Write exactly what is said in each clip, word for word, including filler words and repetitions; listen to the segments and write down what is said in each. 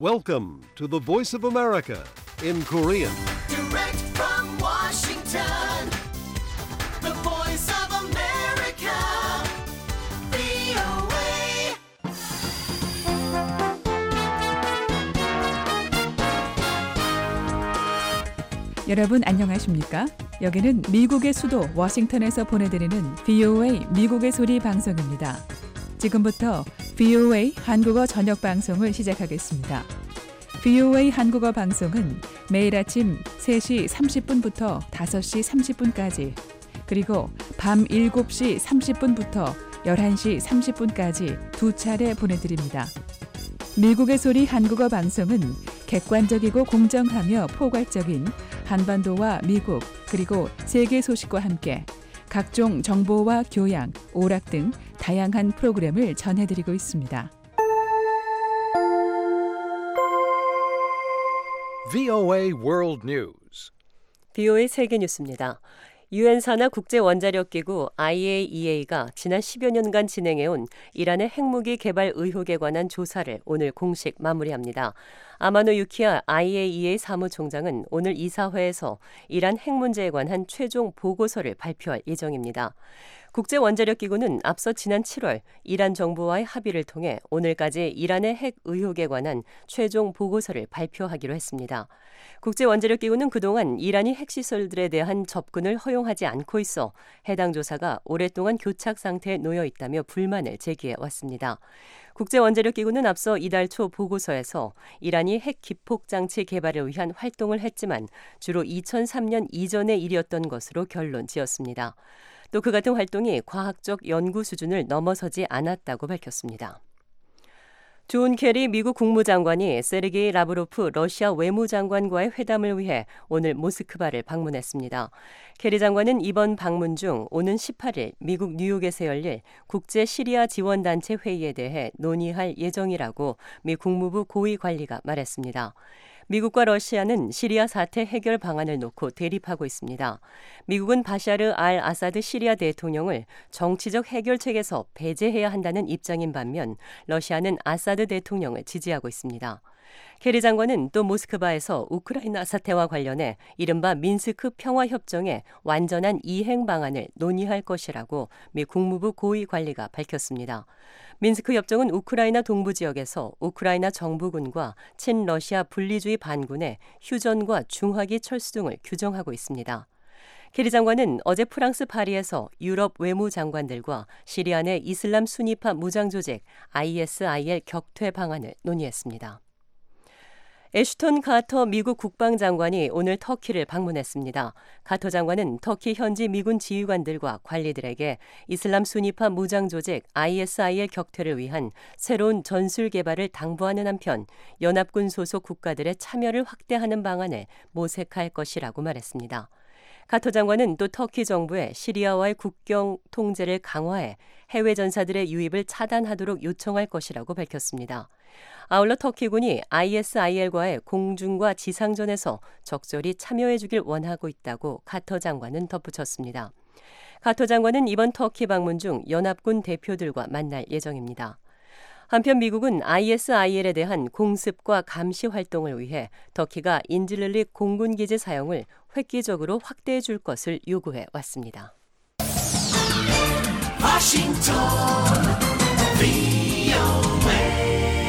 Welcome to the Voice of America in Korean. Direct from Washington, the voice of America, 브이오에이. 여러분 안녕하십니까? 여기는 미국의 수도 워싱턴에서 보내드리는 브이오에이 미국의 소리 방송입니다. 지금부터 브이오에이 한국어 저녁 방송을 시작하겠습니다. 브이오에이 한국어 방송은 매일 아침 세 시 삼십 분부터 다섯 시 삼십 분까지 그리고 밤 일곱 시 삼십 분부터 열한 시 삼십 분까지 두 차례 보내드립니다. 미국의 소리 한국어 방송은 객관적이고 공정하며 포괄적인 한반도와 미국 그리고 세계 소식과 함께 각종 정보와 교양, 오락 등 다양한 프로그램을 전해드리고 있습니다. 브이오에이 World News. 브이오에이 세계 뉴스입니다. 유엔 산하 국제원자력기구 아이에이이에이가 지난 십여 년간 진행해온 이란의 핵무기 개발 의혹에 관한 조사를 오늘 공식 마무리합니다. 아마노 유키야 아이에이이에이 사무총장은 오늘 이사회에서 이란 핵 문제에 관한 최종 보고서를 발표할 예정입니다. 국제원자력기구는 앞서 지난 칠월 이란 정부와의 합의를 통해 오늘까지 이란의 핵 의혹에 관한 최종 보고서를 발표하기로 했습니다. 국제원자력기구는 그동안 이란이 핵시설들에 대한 접근을 허용하지 않고 있어 해당 조사가 오랫동안 교착 상태에 놓여 있다며 불만을 제기해 왔습니다. 국제원자력기구는 앞서 이달 초 보고서에서 이란이 핵 기폭장치 개발을 위한 활동을 했지만 주로 이천삼 년 이전의 일이었던 것으로 결론 지었습니다. 또 그 같은 활동이 과학적 연구 수준을 넘어서지 않았다고 밝혔습니다. 존 케리 미국 국무장관이 세르게이 라브로프 러시아 외무장관과의 회담을 위해 오늘 모스크바를 방문했습니다. 케리 장관은 이번 방문 중 오는 십팔 일 미국 뉴욕에서 열릴 국제 시리아 지원단체 회의에 대해 논의할 예정이라고 미 국무부 고위 관리가 말했습니다. 미국과 러시아는 시리아 사태 해결 방안을 놓고 대립하고 있습니다. 미국은 바샤르 알 아사드 시리아 대통령을 정치적 해결책에서 배제해야 한다는 입장인 반면 러시아는 아사드 대통령을 지지하고 있습니다. 케리 장관은 또 모스크바에서 우크라이나 사태와 관련해 이른바 민스크 평화협정의 완전한 이행 방안을 논의할 것이라고 미 국무부 고위 관리가 밝혔습니다. 민스크 협정은 우크라이나 동부 지역에서 우크라이나 정부군과 친러시아 분리주의 반군의 휴전과 중화기 철수 등을 규정하고 있습니다. 케리 장관은 어제 프랑스 파리에서 유럽 외무장관들과 시리아 내 이슬람 순위파 무장조직 아이에스아이엘 격퇴 방안을 논의했습니다. 애슈턴 카터 미국 국방장관이 오늘 터키를 방문했습니다. 카터 장관은 터키 현지 미군 지휘관들과 관리들에게 이슬람 순위파 무장조직 아이에스아이엘 격퇴를 위한 새로운 전술 개발을 당부하는 한편 연합군 소속 국가들의 참여를 확대하는 방안을 모색할 것이라고 말했습니다. 카터 장관은 또 터키 정부에 시리아와의 국경 통제를 강화해 해외 전사들의 유입을 차단하도록 요청할 것이라고 밝혔습니다. 아울러 터키군이 아이에스아이엘과의 공중과 지상전에서 적절히 참여해주길 원하고 있다고 카터 장관은 덧붙였습니다. 카터 장관은 이번 터키 방문 중 연합군 대표들과 만날 예정입니다. 한편 미국은 아이에스아이엘에 대한 공습과 감시 활동을 위해 터키가 인질릴리 공군기지 사용을 획기적으로 확대해 줄 것을 요구해 왔습니다. 워싱턴, 브이오에이.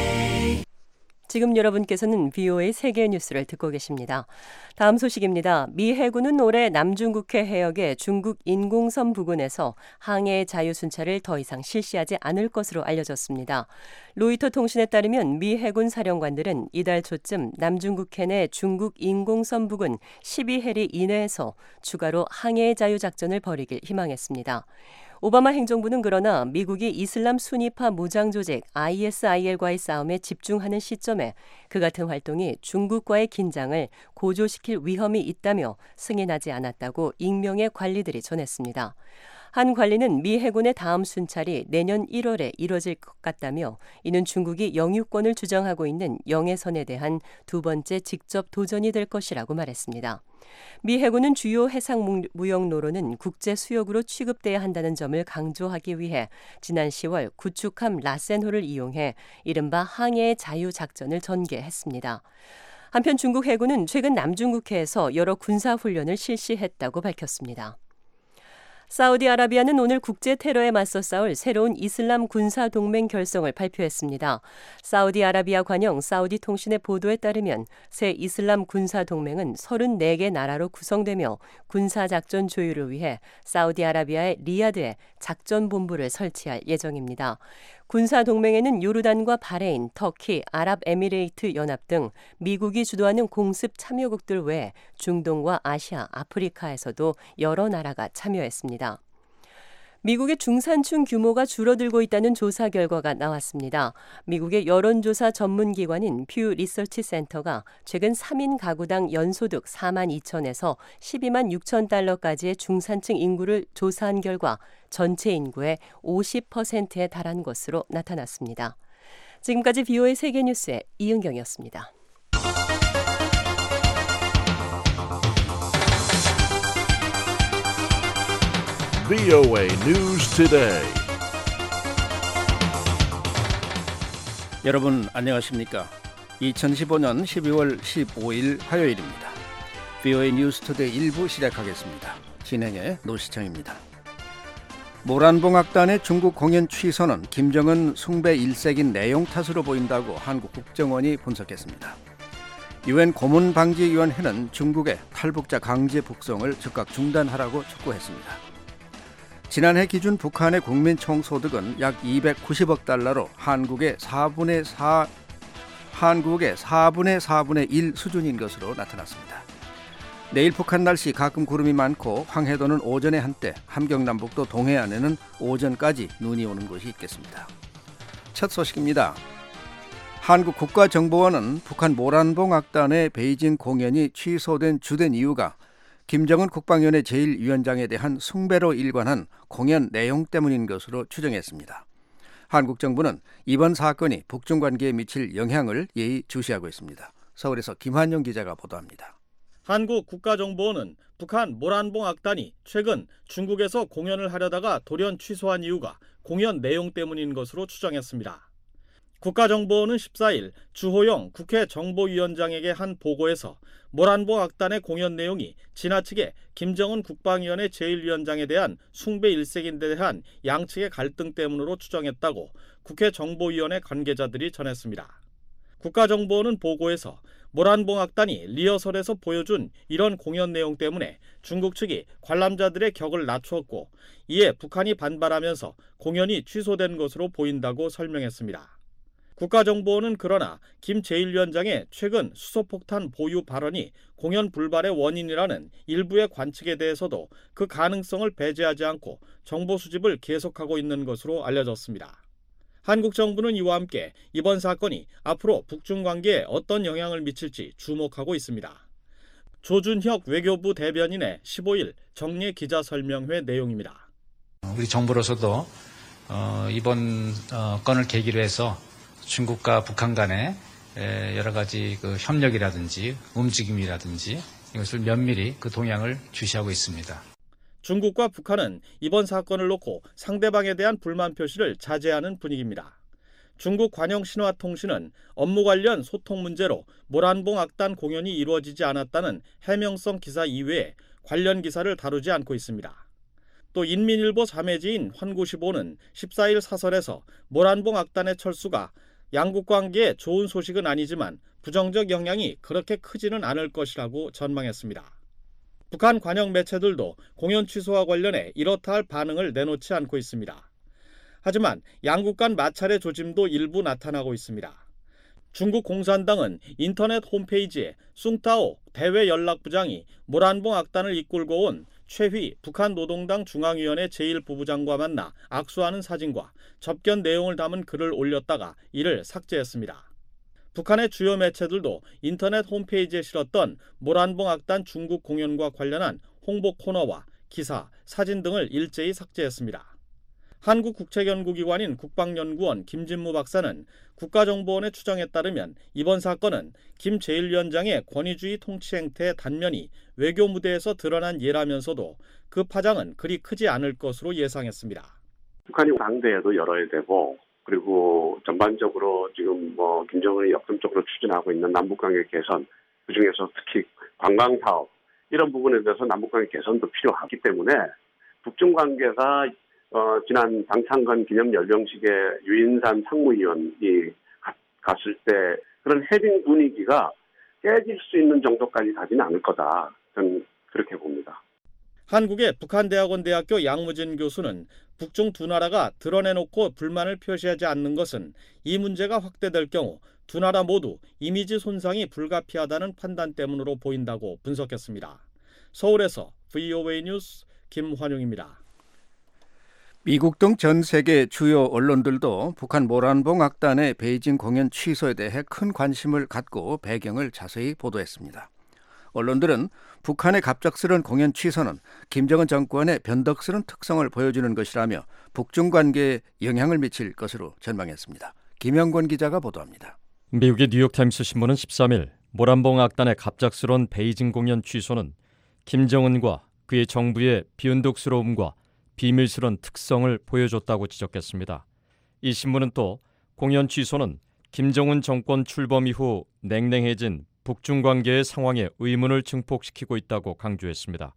지금 여러분께서는 브이오에이 세계 뉴스를 듣고 계십니다. 다음 소식입니다. 미 해군은 올해 남중국해 해역의 중국 인공섬 부근에서 항해 자유순찰을 더 이상 실시하지 않을 것으로 알려졌습니다. 로이터 통신에 따르면 미 해군 사령관들은 이달 초쯤 남중국해 내 중국 인공섬 부근 십이 해리 이내에서 추가로 항해 자유 작전을 벌이길 희망했습니다. 오바마 행정부는 그러나 미국이 이슬람 순위파 무장조직 아이에스아이엘과의 싸움에 집중하는 시점에 그 같은 활동이 중국과의 긴장을 고조시킬 위험이 있다며 승인하지 않았다고 익명의 관리들이 전했습니다. 한 관리는 미 해군의 다음 순찰이 내년 일월에 이뤄질 것 같다며 이는 중국이 영유권을 주장하고 있는 영해선에 대한 두 번째 직접 도전이 될 것이라고 말했습니다. 미 해군은 주요 해상 무역 노로는 국제 수역으로 취급돼야 한다는 점을 강조하기 위해 지난 시월 구축함 라센호를 이용해 이른바 항해의 자유 작전을 전개했습니다. 한편 중국 해군은 최근 남중국해에서 여러 군사 훈련을 실시했다고 밝혔습니다. 사우디아라비아는 오늘 국제 테러에 맞서 싸울 새로운 이슬람 군사 동맹 결성을 발표했습니다. 사우디아라비아 관영 사우디 통신의 보도에 따르면 새 이슬람 군사 동맹은 서른네 개 나라로 구성되며 군사 작전 조율을 위해 사우디아라비아의 리야드에 작전 본부를 설치할 예정입니다. 군사 동맹에는 요르단과 바레인, 터키, 아랍에미레이트 연합 등 미국이 주도하는 공습 참여국들 외에 중동과 아시아, 아프리카에서도 여러 나라가 참여했습니다. 미국의 중산층 규모가 줄어들고 있다는 조사 결과가 나왔습니다. 미국의 여론조사 전문기관인 퓨 리서치 센터가 최근 삼 인 가구당 연소득 사만 이천에서 십이만 육천 달러까지의 중산층 인구를 조사한 결과 전체 인구의 오십 퍼센트에 달한 것으로 나타났습니다. 지금까지 비오에이 세계뉴스의 이은경이었습니다. 비오에이 News Today. 여러분 안녕하십니까? 이천십오년 십이월 십오일 화요일입니다. 비오에이 뉴스 투데이 일 부 시작하겠습니다. 진행의 노시청입니다. 모란봉악단의 중국 공연 취소는 김정은 숭배 일색인 내용 탓으로 보인다고 한국 국정원이 분석했습니다. 유엔 고문방지위원회는 중국의 탈북자 강제 북송을 즉각 중단하라고 촉구했습니다. 지난해 기준 북한의 국민 총소득은 약 이백구십억 달러로 한국의 사분의 사, 한국의 사분의 사분의 일 수준인 것으로 나타났습니다. 내일 북한 날씨 가끔 구름이 많고 황해도는 오전에 한때, 함경남북도 동해안에는 오전까지 눈이 오는 곳이 있겠습니다. 첫 소식입니다. 한국 국가정보원은 북한 모란봉 악단의 베이징 공연이 취소된 주된 이유가 김정은 국방위원회 제일 위원장에 대한 숭배로 일관한 공연 내용 때문인 것으로 추정했습니다. 한국 정부는 이번 사건이 북중 관계에 미칠 영향을 예의주시하고 있습니다. 서울에서 김환영 기자가 보도합니다. 한국 국가정보원은 북한 모란봉 악단이 최근 중국에서 공연을 하려다가 돌연 취소한 이유가 공연 내용 때문인 것으로 추정했습니다. 국가정보원은 십사일 주호영 국회 정보위원장에게 한 보고에서 모란봉 악단의 공연 내용이 지나치게 김정은 국방위원회 제일 위원장에 대한 숭배 일색에 대한 양측의 갈등 때문으로 추정했다고 국회 정보위원회 관계자들이 전했습니다. 국가정보원은 보고에서 모란봉 악단이 리허설에서 보여준 이런 공연 내용 때문에 중국 측이 관람자들의 격을 낮추었고 이에 북한이 반발하면서 공연이 취소된 것으로 보인다고 설명했습니다. 국가정보원은 그러나 김 제일 위원장의 최근 수소폭탄 보유 발언이 공연 불발의 원인이라는 일부의 관측에 대해서도 그 가능성을 배제하지 않고 정보 수집을 계속하고 있는 것으로 알려졌습니다. 한국 정부는 이와 함께 이번 사건이 앞으로 북중 관계에 어떤 영향을 미칠지 주목하고 있습니다. 조준혁 외교부 대변인의 십오일 정례 기자설명회 내용입니다. 우리 정부로서도 어, 이번 어, 건을 계기로 해서 중국과 북한 간의 여러 가지 그 협력이라든지 움직임이라든지 이것을 면밀히 그 동향을 주시하고 있습니다. 중국과 북한은 이번 사건을 놓고 상대방에 대한 불만 표시를 자제하는 분위기입니다. 중국 관영신화통신은 업무 관련 소통 문제로 모란봉 악단 공연이 이루어지지 않았다는 해명성 기사 이외에 관련 기사를 다루지 않고 있습니다. 또 인민일보 자매지인 환구십오는 십사일 사설에서 모란봉 악단의 철수가 양국 관계에 좋은 소식은 아니지만 부정적 영향이 그렇게 크지는 않을 것이라고 전망했습니다. 북한 관영 매체들도 공연 취소와 관련해 이렇다 할 반응을 내놓지 않고 있습니다. 하지만 양국 간 마찰의 조짐도 일부 나타나고 있습니다. 중국 공산당은 인터넷 홈페이지에 숭타오 대외연락부장이 모란봉 악단을 이끌고 온 최휘 북한 노동당 중앙위원회 제일 부부장과 만나 악수하는 사진과 접견 내용을 담은 글을 올렸다가 이를 삭제했습니다. 북한의 주요 매체들도 인터넷 홈페이지에 실었던 모란봉 악단 중국 공연과 관련한 홍보 코너와 기사, 사진 등을 일제히 삭제했습니다. 한국국책연구기관인 국방연구원 김진무 박사는 국가정보원의 추정에 따르면 이번 사건은 김 제일 위원장의 권위주의 통치 행태의 단면이 외교 무대에서 드러난 예라면서도 그 파장은 그리 크지 않을 것으로 예상했습니다. 북한이 당대에도 열어야 되고, 그리고 전반적으로 지금 뭐 김정은이 역점적으로 추진하고 있는 남북관계 개선, 그중에서 특히 관광 사업 이런 부분에 대해서 남북관계 개선도 필요하기 때문에 북중 관계가 어, 지난 장창건 기념 열병식에 유인산 상무위원이 가, 갔을 때 그런 해빙 분위기가 깨질 수 있는 정도까지 가지는 않을 거다. 저는 그렇게 봅니다. 한국의 북한대학원대학교 양무진 교수는 북중 두 나라가 드러내놓고 불만을 표시하지 않는 것은 이 문제가 확대될 경우 두 나라 모두 이미지 손상이 불가피하다는 판단 때문으로 보인다고 분석했습니다. 서울에서 브이오에이 뉴스 김환용입니다. 미국 등 전 세계 주요 언론들도 북한 모란봉 악단의 베이징 공연 취소에 대해 큰 관심을 갖고 배경을 자세히 보도했습니다. 언론들은 북한의 갑작스러운 공연 취소는 김정은 정권의 변덕스러운 특성을 보여주는 것이라며 북중 관계에 영향을 미칠 것으로 전망했습니다. 김영권 기자가 보도합니다. 미국의 뉴욕타임스 신문은 십삼 일 모란봉 악단의 갑작스러운 베이징 공연 취소는 김정은과 그의 정부의 변덕스러움과 비밀스러운 특성을 보여줬다고 지적했습니다. 이 신문은 또 공연 취소는 김정은 정권 출범 이후 냉랭해진 북중 관계의 상황에 의문을 증폭시키고 있다고 강조했습니다.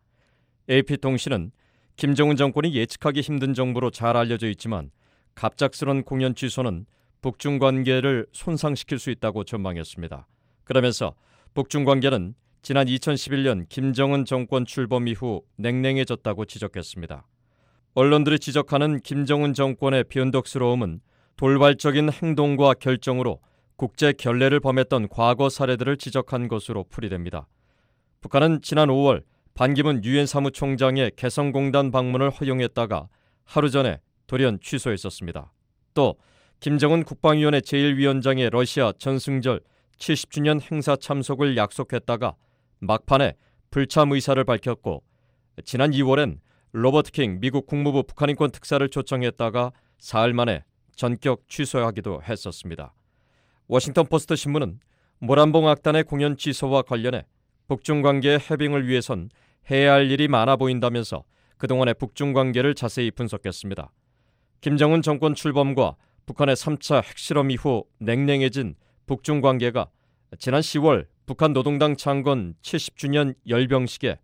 에이피통신은 김정은 정권이 예측하기 힘든 정보로 잘 알려져 있지만 갑작스런 공연 취소는 북중 관계를 손상시킬 수 있다고 전망했습니다. 그러면서 북중 관계는 지난 이천십일 년 김정은 정권 출범 이후 냉랭해졌다고 지적했습니다. 언론들이 지적하는 김정은 정권의 변덕스러움은 돌발적인 행동과 결정으로 국제 결례를 범했던 과거 사례들을 지적한 것으로 풀이됩니다. 북한은 지난 오월 반기문 유엔 사무총장의 개성공단 방문을 허용했다가 하루 전에 돌연 취소했었습니다. 또 김정은 국방위원회 제일 위원장의 러시아 전승절 칠십 주년 행사 참석을 약속했다가 막판에 불참 의사를 밝혔고, 지난 이월엔 로버트 킹 미국 국무부 북한인권 특사를 초청했다가 사흘 만에 전격 취소하기도 했었습니다. 워싱턴 포스트 신문은 모란봉 악단의 공연 취소와 관련해 북중 관계의 해빙을 위해선 해야 할 일이 많아 보인다면서 그동안의 북중 관계를 자세히 분석했습니다. 김정은 정권 출범과 북한의 삼 차 핵실험 이후 냉랭해진 북중 관계가 지난 시월 북한 노동당 창건 칠십 주년 열병식에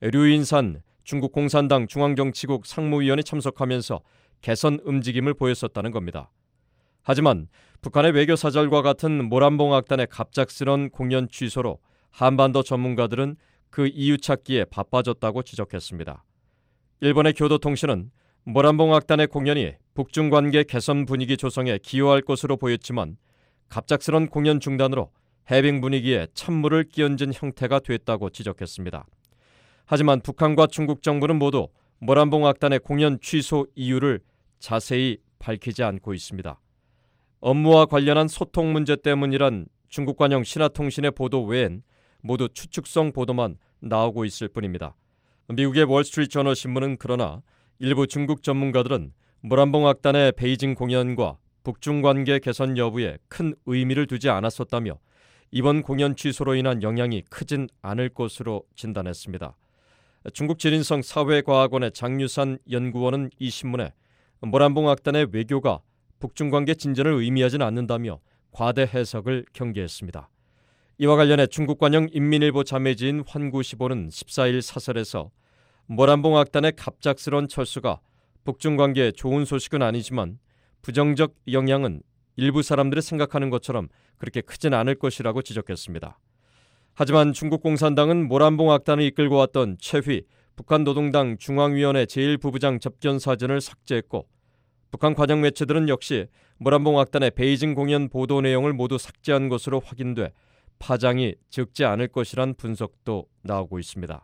류인산 중국 공산당 중앙정치국 상무위원이 참석하면서 개선 움직임을 보였었다는 겁니다. 하지만 북한의 외교사절과 같은 모란봉 악단의 갑작스런 공연 취소로 한반도 전문가들은 그 이유 찾기에 바빠졌다고 지적했습니다. 일본의 교도통신은 모란봉 악단의 공연이 북중 관계 개선 분위기 조성에 기여할 것으로 보였지만 갑작스런 공연 중단으로 해빙 분위기에 찬물을 끼얹은 형태가 됐다고 지적했습니다. 하지만 북한과 중국 정부는 모두 모란봉 악단의 공연 취소 이유를 자세히 밝히지 않고 있습니다. 업무와 관련한 소통 문제 때문이란 중국 관영 신화통신의 보도 외엔 모두 추측성 보도만 나오고 있을 뿐입니다. 미국의 월스트리트저널 신문은 그러나 일부 중국 전문가들은 모란봉 악단의 베이징 공연과 북중 관계 개선 여부에 큰 의미를 두지 않았었다며 이번 공연 취소로 인한 영향이 크진 않을 것으로 진단했습니다. 중국 지린성 사회과학원의 장유산 연구원은 이 신문에 모란봉 악단의 외교가 북중 관계 진전을 의미하진 않는다며 과대 해석을 경계했습니다. 이와 관련해 중국 관영 인민일보 자매지인 환구시보는 십사 일 사설에서 모란봉 악단의 갑작스런 철수가 북중 관계에 좋은 소식은 아니지만 부정적 영향은 일부 사람들이 생각하는 것처럼 그렇게 크진 않을 것이라고 지적했습니다. 하지만 중국 공산당은 모란봉 악단을 이끌고 왔던 최휘 북한 노동당 중앙위원회 제일 부부장 접견 사진을 삭제했고, 북한 관영 매체들은 역시 모란봉 악단의 베이징 공연 보도 내용을 모두 삭제한 것으로 확인돼 파장이 적지 않을 것이란 분석도 나오고 있습니다.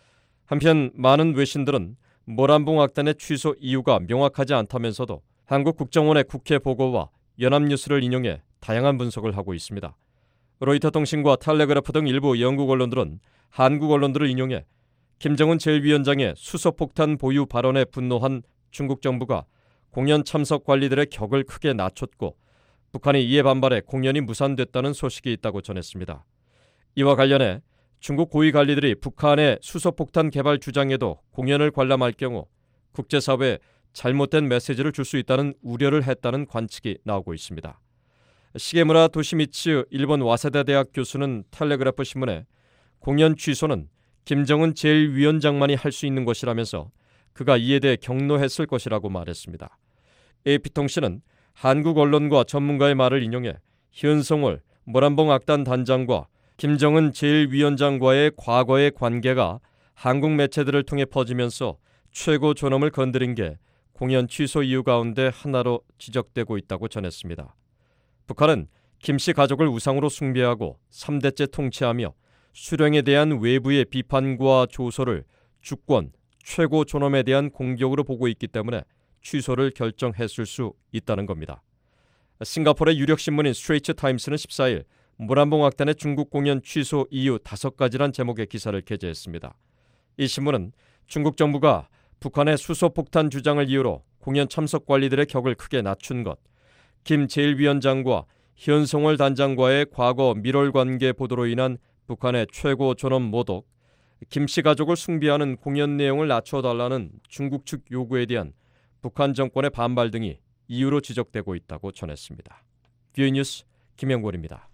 한편 많은 외신들은 모란봉 악단의 취소 이유가 명확하지 않다면서도 한국 국정원의 국회 보고와 연합뉴스를 인용해 다양한 분석을 하고 있습니다. 로이터 통신과 텔레그래프 등 일부 영국 언론들은 한국 언론들을 인용해 김정은 제일 위원장의 수소폭탄 보유 발언에 분노한 중국 정부가 공연 참석 관리들의 격을 크게 낮췄고 북한이 이에 반발해 공연이 무산됐다는 소식이 있다고 전했습니다. 이와 관련해 중국 고위 관리들이 북한의 수소폭탄 개발 주장에도 공연을 관람할 경우 국제사회에 잘못된 메시지를 줄 수 있다는 우려를 했다는 관측이 나오고 있습니다. 시게무라 도시미츠 일본 와세다 대학 교수는 텔레그래프 신문에 공연 취소는 김정은 제일 위원장만이 할 수 있는 것이라면서 그가 이에 대해 격노했을 것이라고 말했습니다. 에이피통신은 한국 언론과 전문가의 말을 인용해 현성월 모란봉 악단 단장과 김정은 제일 위원장과의 과거의 관계가 한국 매체들을 통해 퍼지면서 최고 존엄을 건드린 게 공연 취소 이유 가운데 하나로 지적되고 있다고 전했습니다. 북한은 김씨 가족을 우상으로 숭배하고 삼 대째 통치하며 수령에 대한 외부의 비판과 조소를 주권, 최고 존엄에 대한 공격으로 보고 있기 때문에 취소를 결정했을 수 있다는 겁니다. 싱가포르의 유력 신문인 스트레이트 타임스는 십사일 모란봉 악단의 중국 공연 취소 이유 다섯 가지란 제목의 기사를 게재했습니다. 이 신문은 중국 정부가 북한의 수소폭탄 주장을 이유로 공연 참석 관리들의 격을 크게 낮춘 것, 김 제일 위원장과 현성월 단장과의 과거 밀월 관계 보도로 인한 북한의 최고 존엄 모독, 김씨 가족을 숭배하는 공연 내용을 낮춰달라는 중국 측 요구에 대한 북한 정권의 반발 등이 이유로 지적되고 있다고 전했습니다. 뷰이 뉴스 김영권입니다.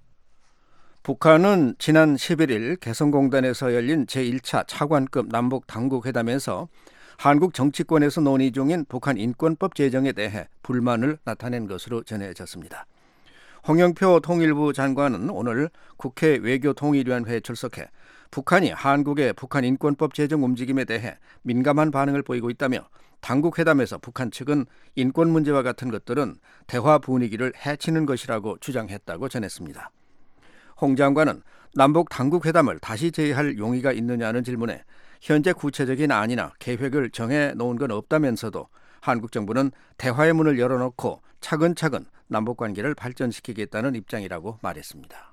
북한은 지난 십일일 개성공단에서 열린 제일 차 차관급 남북 당국회담에서 한국 정치권에서 논의 중인 북한 인권법 제정에 대해 불만을 나타낸 것으로 전해졌습니다. 홍영표 통일부 장관은 오늘 국회 외교통일위원회에 출석해 북한이 한국의 북한 인권법 제정 움직임에 대해 민감한 반응을 보이고 있다며 당국회담에서 북한 측은 인권 문제와 같은 것들은 대화 분위기를 해치는 것이라고 주장했다고 전했습니다. 홍 장관은 남북 당국회담을 다시 재개할 용의가 있느냐는 질문에 현재 구체적인 안이나 계획을 정해놓은 건 없다면서도 한국 정부는 대화의 문을 열어놓고 차근차근 남북관계를 발전시키겠다는 입장이라고 말했습니다.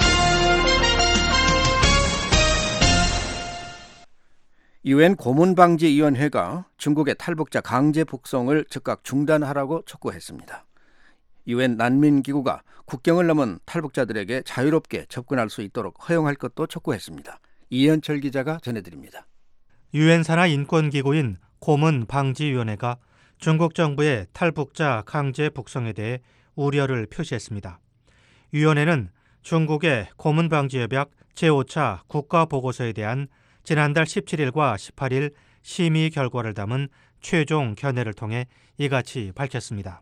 유엔 고문방지위원회가 중국의 탈북자 강제 북송을 즉각 중단하라고 촉구했습니다. 유엔 난민기구가 국경을 넘은 탈북자들에게 자유롭게 접근할 수 있도록 허용할 것도 촉구했습니다. 이현철 기자가 전해드립니다. 유엔 산하 인권기구인 고문방지위원회가 중국 정부의 탈북자 강제 북송에 대해 우려를 표시했습니다. 위원회는 중국의 고문방지협약 제오 차 국가보고서에 대한 지난달 십칠일과 십팔일 심의 결과를 담은 최종 견해를 통해 이같이 밝혔습니다.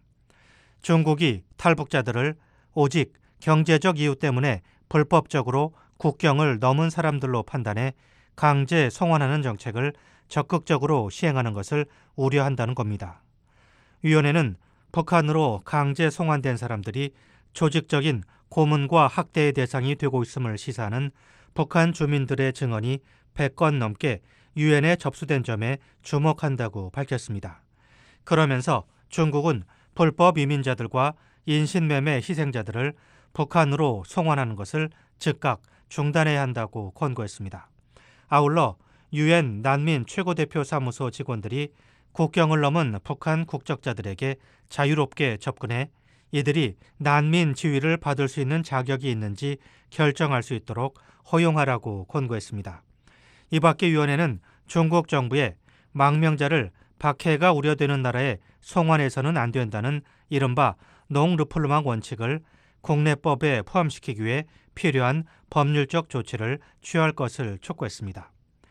중국이 탈북자들을 오직 경제적 이유 때문에 불법적으로 국경을 넘은 사람들로 판단해 강제 송환하는 정책을 적극적으로 시행하는 것을 우려한다는 겁니다. 위원회는 북한으로 강제 송환된 사람들이 조직적인 고문과 학대의 대상이 되고 있음을 시사하는 북한 주민들의 증언이 백 건 넘게 유엔에 접수된 점에 주목한다고 밝혔습니다. 그러면서 중국은 불법 이민자들과 인신매매 희생자들을 북한으로 송환하는 것을 즉각 중단해야 한다고 권고했습니다. 아울러 유엔 난민 최고대표 사무소 직원들이 국경을 넘은 북한 국적자들에게 자유롭게 접근해 이들이 난민 지위를 받을 수 있는 자격이 있는지 결정할 수 있도록 허용하라고 권고했습니다. 이 밖에 위원회는 중국 정부에 망명자를 박해가 우려되는 나라에 송환해서는 안 된다는 이른바 농르플루망 원칙을 국내법에 포함시키기 위해 필요한 법률적 조치를 취할 것을 촉구했습니다.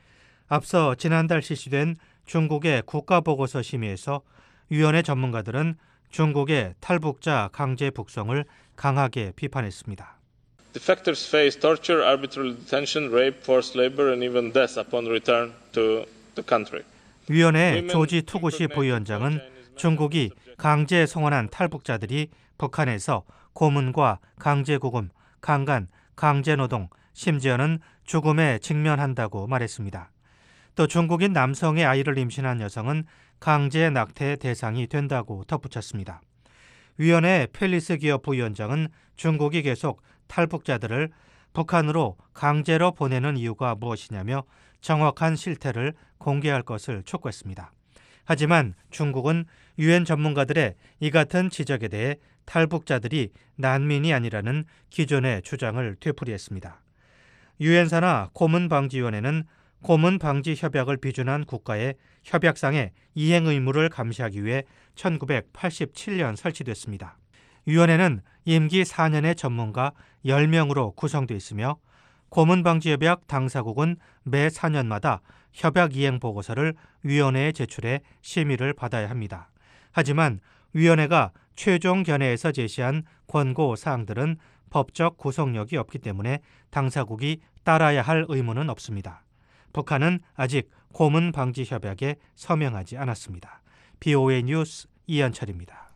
앞서 지난달 실시된 중국의 국가보고서 심의에서 위원회 전문가들은 중국의 탈북자 강제 북송을 강하게 비판했습니다. Defectors face torture, arbitrary detention, rape, forced labor, and even death upon return to the country. 위원회 조지 투구시 부위원장은 중국이 강제 송환한 탈북자들이 북한에서 고문과 강제구금, 강간, 강제노동, 심지어는 죽음에 직면한다고 말했습니다. 또 중국인 남성의 아이를 임신한 여성은 강제 낙태 대상이 된다고 덧붙였습니다. 위원회 펠리스 기업 부위원장은 중국이 계속 탈북자들을 북한으로 강제로 보내는 이유가 무엇이냐며 정확한 실태를 공개할 것을 촉구했습니다. 하지만 중국은 유엔 전문가들의 이 같은 지적에 대해 탈북자들이 난민이 아니라는 기존의 주장을 되풀이했습니다. 유엔사나 고문방지위원회는 고문방지협약을 비준한 국가의 협약상의 이행 의무를 감시하기 위해 천구백팔십칠 년 설치됐습니다. 위원회는 임기 사 년의 전문가 열 명으로 구성되어 있으며 고문방지협약 당사국은 매 사 년마다 협약 이행 보고서를 위원회에 제출해 심의를 받아야 합니다. 하지만 위원회가 최종 견해에서 제시한 권고 사항들은 법적 구속력이 없기 때문에 당사국이 따라야 할 의무는 없습니다. 북한은 아직 고문방지협약에 서명하지 않았습니다. 비오에이 뉴스 이현철입니다.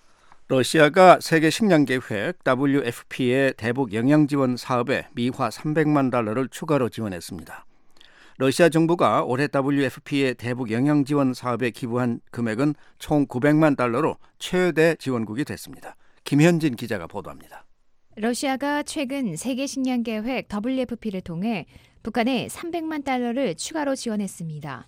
러시아가 세계식량계획 더블유에프피의 대북 영양지원 사업에 미화 삼백만 달러를 추가로 지원했습니다. 러시아 정부가 올해 더블유에프피의 대북 영양지원 사업에 기부한 금액은 총 구백만 달러로 최대 지원국이 됐습니다. 김현진 기자가 보도합니다. 러시아가 최근 세계식량계획 더블유에프피를 통해 북한에 삼백만 달러를 추가로 지원했습니다.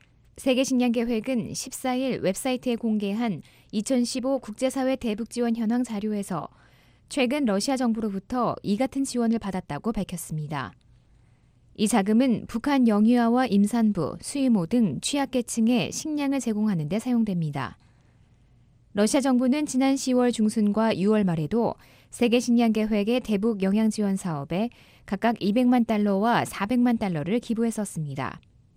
세계식량계획은 십사 일 웹사이트에 공개한 이천십오 국제사회 대북지원 현황 자료에서 최근 러시아 정부로부터 이 같은 지원을 받았다고 밝혔습니다. 이 자금은 북한 영유아와 임산부, 수의모 등 취약계층에 식량을 제공하는 데 사용됩니다. 러시아 정부는 지난 시월 중순과 유월 말에도 세계식량계획의 대북 영양지원 사업에 각각 이백만 달러와 사백만 달러를 기부했었습니다.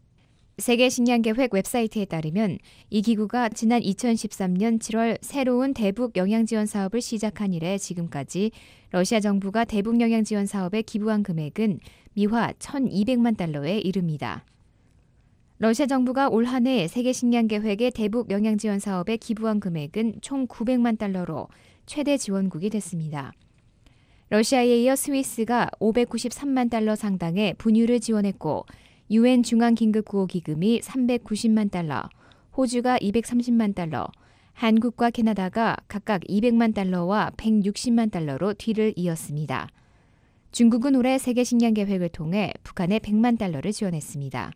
세계식량계획 웹사이트에 따르면 이 기구가 지난 이천십삼 년 칠월 새로운 대북 영양지원 사업을 시작한 이래 지금까지 러시아 정부가 대북 영양지원 사업에 기부한 금액은 미화 천이백만 달러에 이릅니다. 러시아 정부가 올 한 해 세계식량계획의 대북 영양지원 사업에 기부한 금액은 총 구백만 달러로 최대 지원국이 됐습니다. 러시아에 이어 스위스가 오백구십삼만 달러 상당의 분유를 지원했고 유엔 중앙긴급구호기금이 삼백구십만 달러, 호주가 이백삼십만 달러, 한국과 캐나다가 각각 이백만 달러와 백육십만 달러로 뒤를 이었습니다. 중국은 올해 세계식량계획을 통해 북한에 백만 달러를 지원했습니다.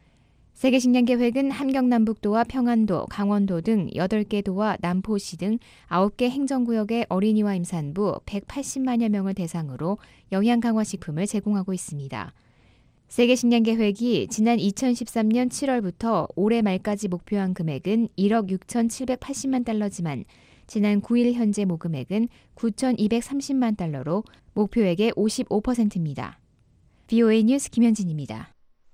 세계식량계획은 함경남북도와 평안도, 강원도 등 여덟 개 도와 남포시 등 아홉 개 행정구역의 어린이와 임산부 백팔십만여 명을 대상으로 영양강화식품을 제공하고 있습니다. 세계식량계획이 지난 이천십삼 년 칠월부터 올해 말까지 목표한 금액은 일억 육천칠백팔십만 달러지만 지난 구 일 현재 모금액은 구천이백삼십만 달러로 목표액의 오십오 퍼센트입니다. 비오에이 뉴스 김현진입니다.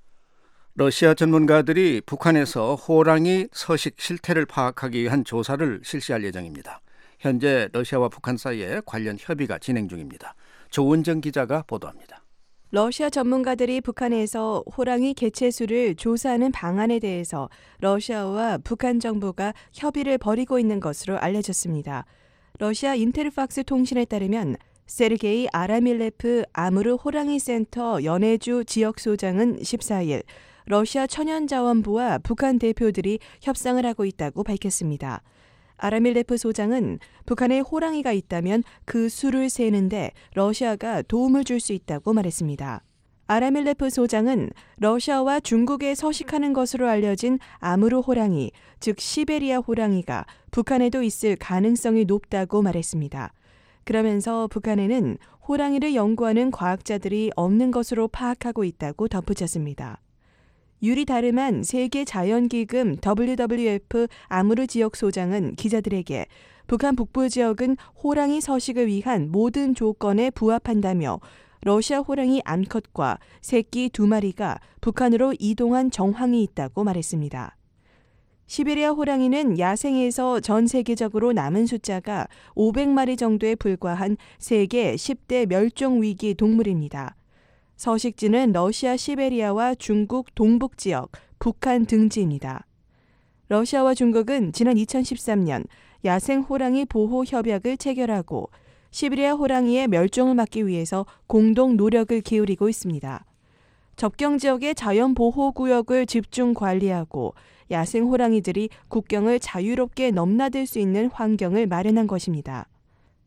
러시아 전문가들이 북한에서 호랑이 서식 실태를 파악하기 위한 조사를 실시할 예정입니다. 현재 러시아와 북한 사이에 관련 협의가 진행 중입니다. 조은정 기자가 보도합니다. 러시아 전문가들이 북한에서 호랑이 개체수를 조사하는 방안에 대해서 러시아와 북한 정부가 협의를 벌이고 있는 것으로 알려졌습니다. 러시아 인테르팍스 통신에 따르면 세르게이 아라밀레프 아무르 호랑이 센터 연해주 지역소장은 십사 일 러시아 천연자원부와 북한 대표들이 협상을 하고 있다고 밝혔습니다. 아라밀레프 소장은 북한에 호랑이가 있다면 그 수를 세는데 러시아가 도움을 줄 수 있다고 말했습니다. 아라밀레프 소장은 러시아와 중국에 서식하는 것으로 알려진 아무르 호랑이, 즉 시베리아 호랑이가 북한에도 있을 가능성이 높다고 말했습니다. 그러면서 북한에는 호랑이를 연구하는 과학자들이 없는 것으로 파악하고 있다고 덧붙였습니다. 유리 다르만 세계자연기금 더블유더블유에프 아무르 지역 소장은 기자들에게 북한 북부 지역은 호랑이 서식을 위한 모든 조건에 부합한다며 러시아 호랑이 암컷과 새끼 두 마리가 북한으로 이동한 정황이 있다고 말했습니다. 시베리아 호랑이는 야생에서 전 세계적으로 남은 숫자가 오백 마리 정도에 불과한 세계 십 대 멸종위기 동물입니다. 서식지는 러시아 시베리아와 중국 동북지역, 북한 등지입니다. 러시아와 중국은 지난 이천십삼 년 야생 호랑이 보호 협약을 체결하고 시베리아 호랑이의 멸종을 막기 위해서 공동 노력을 기울이고 있습니다. 접경 지역의 자연보호구역을 집중 관리하고 야생 호랑이들이 국경을 자유롭게 넘나들 수 있는 환경을 마련한 것입니다.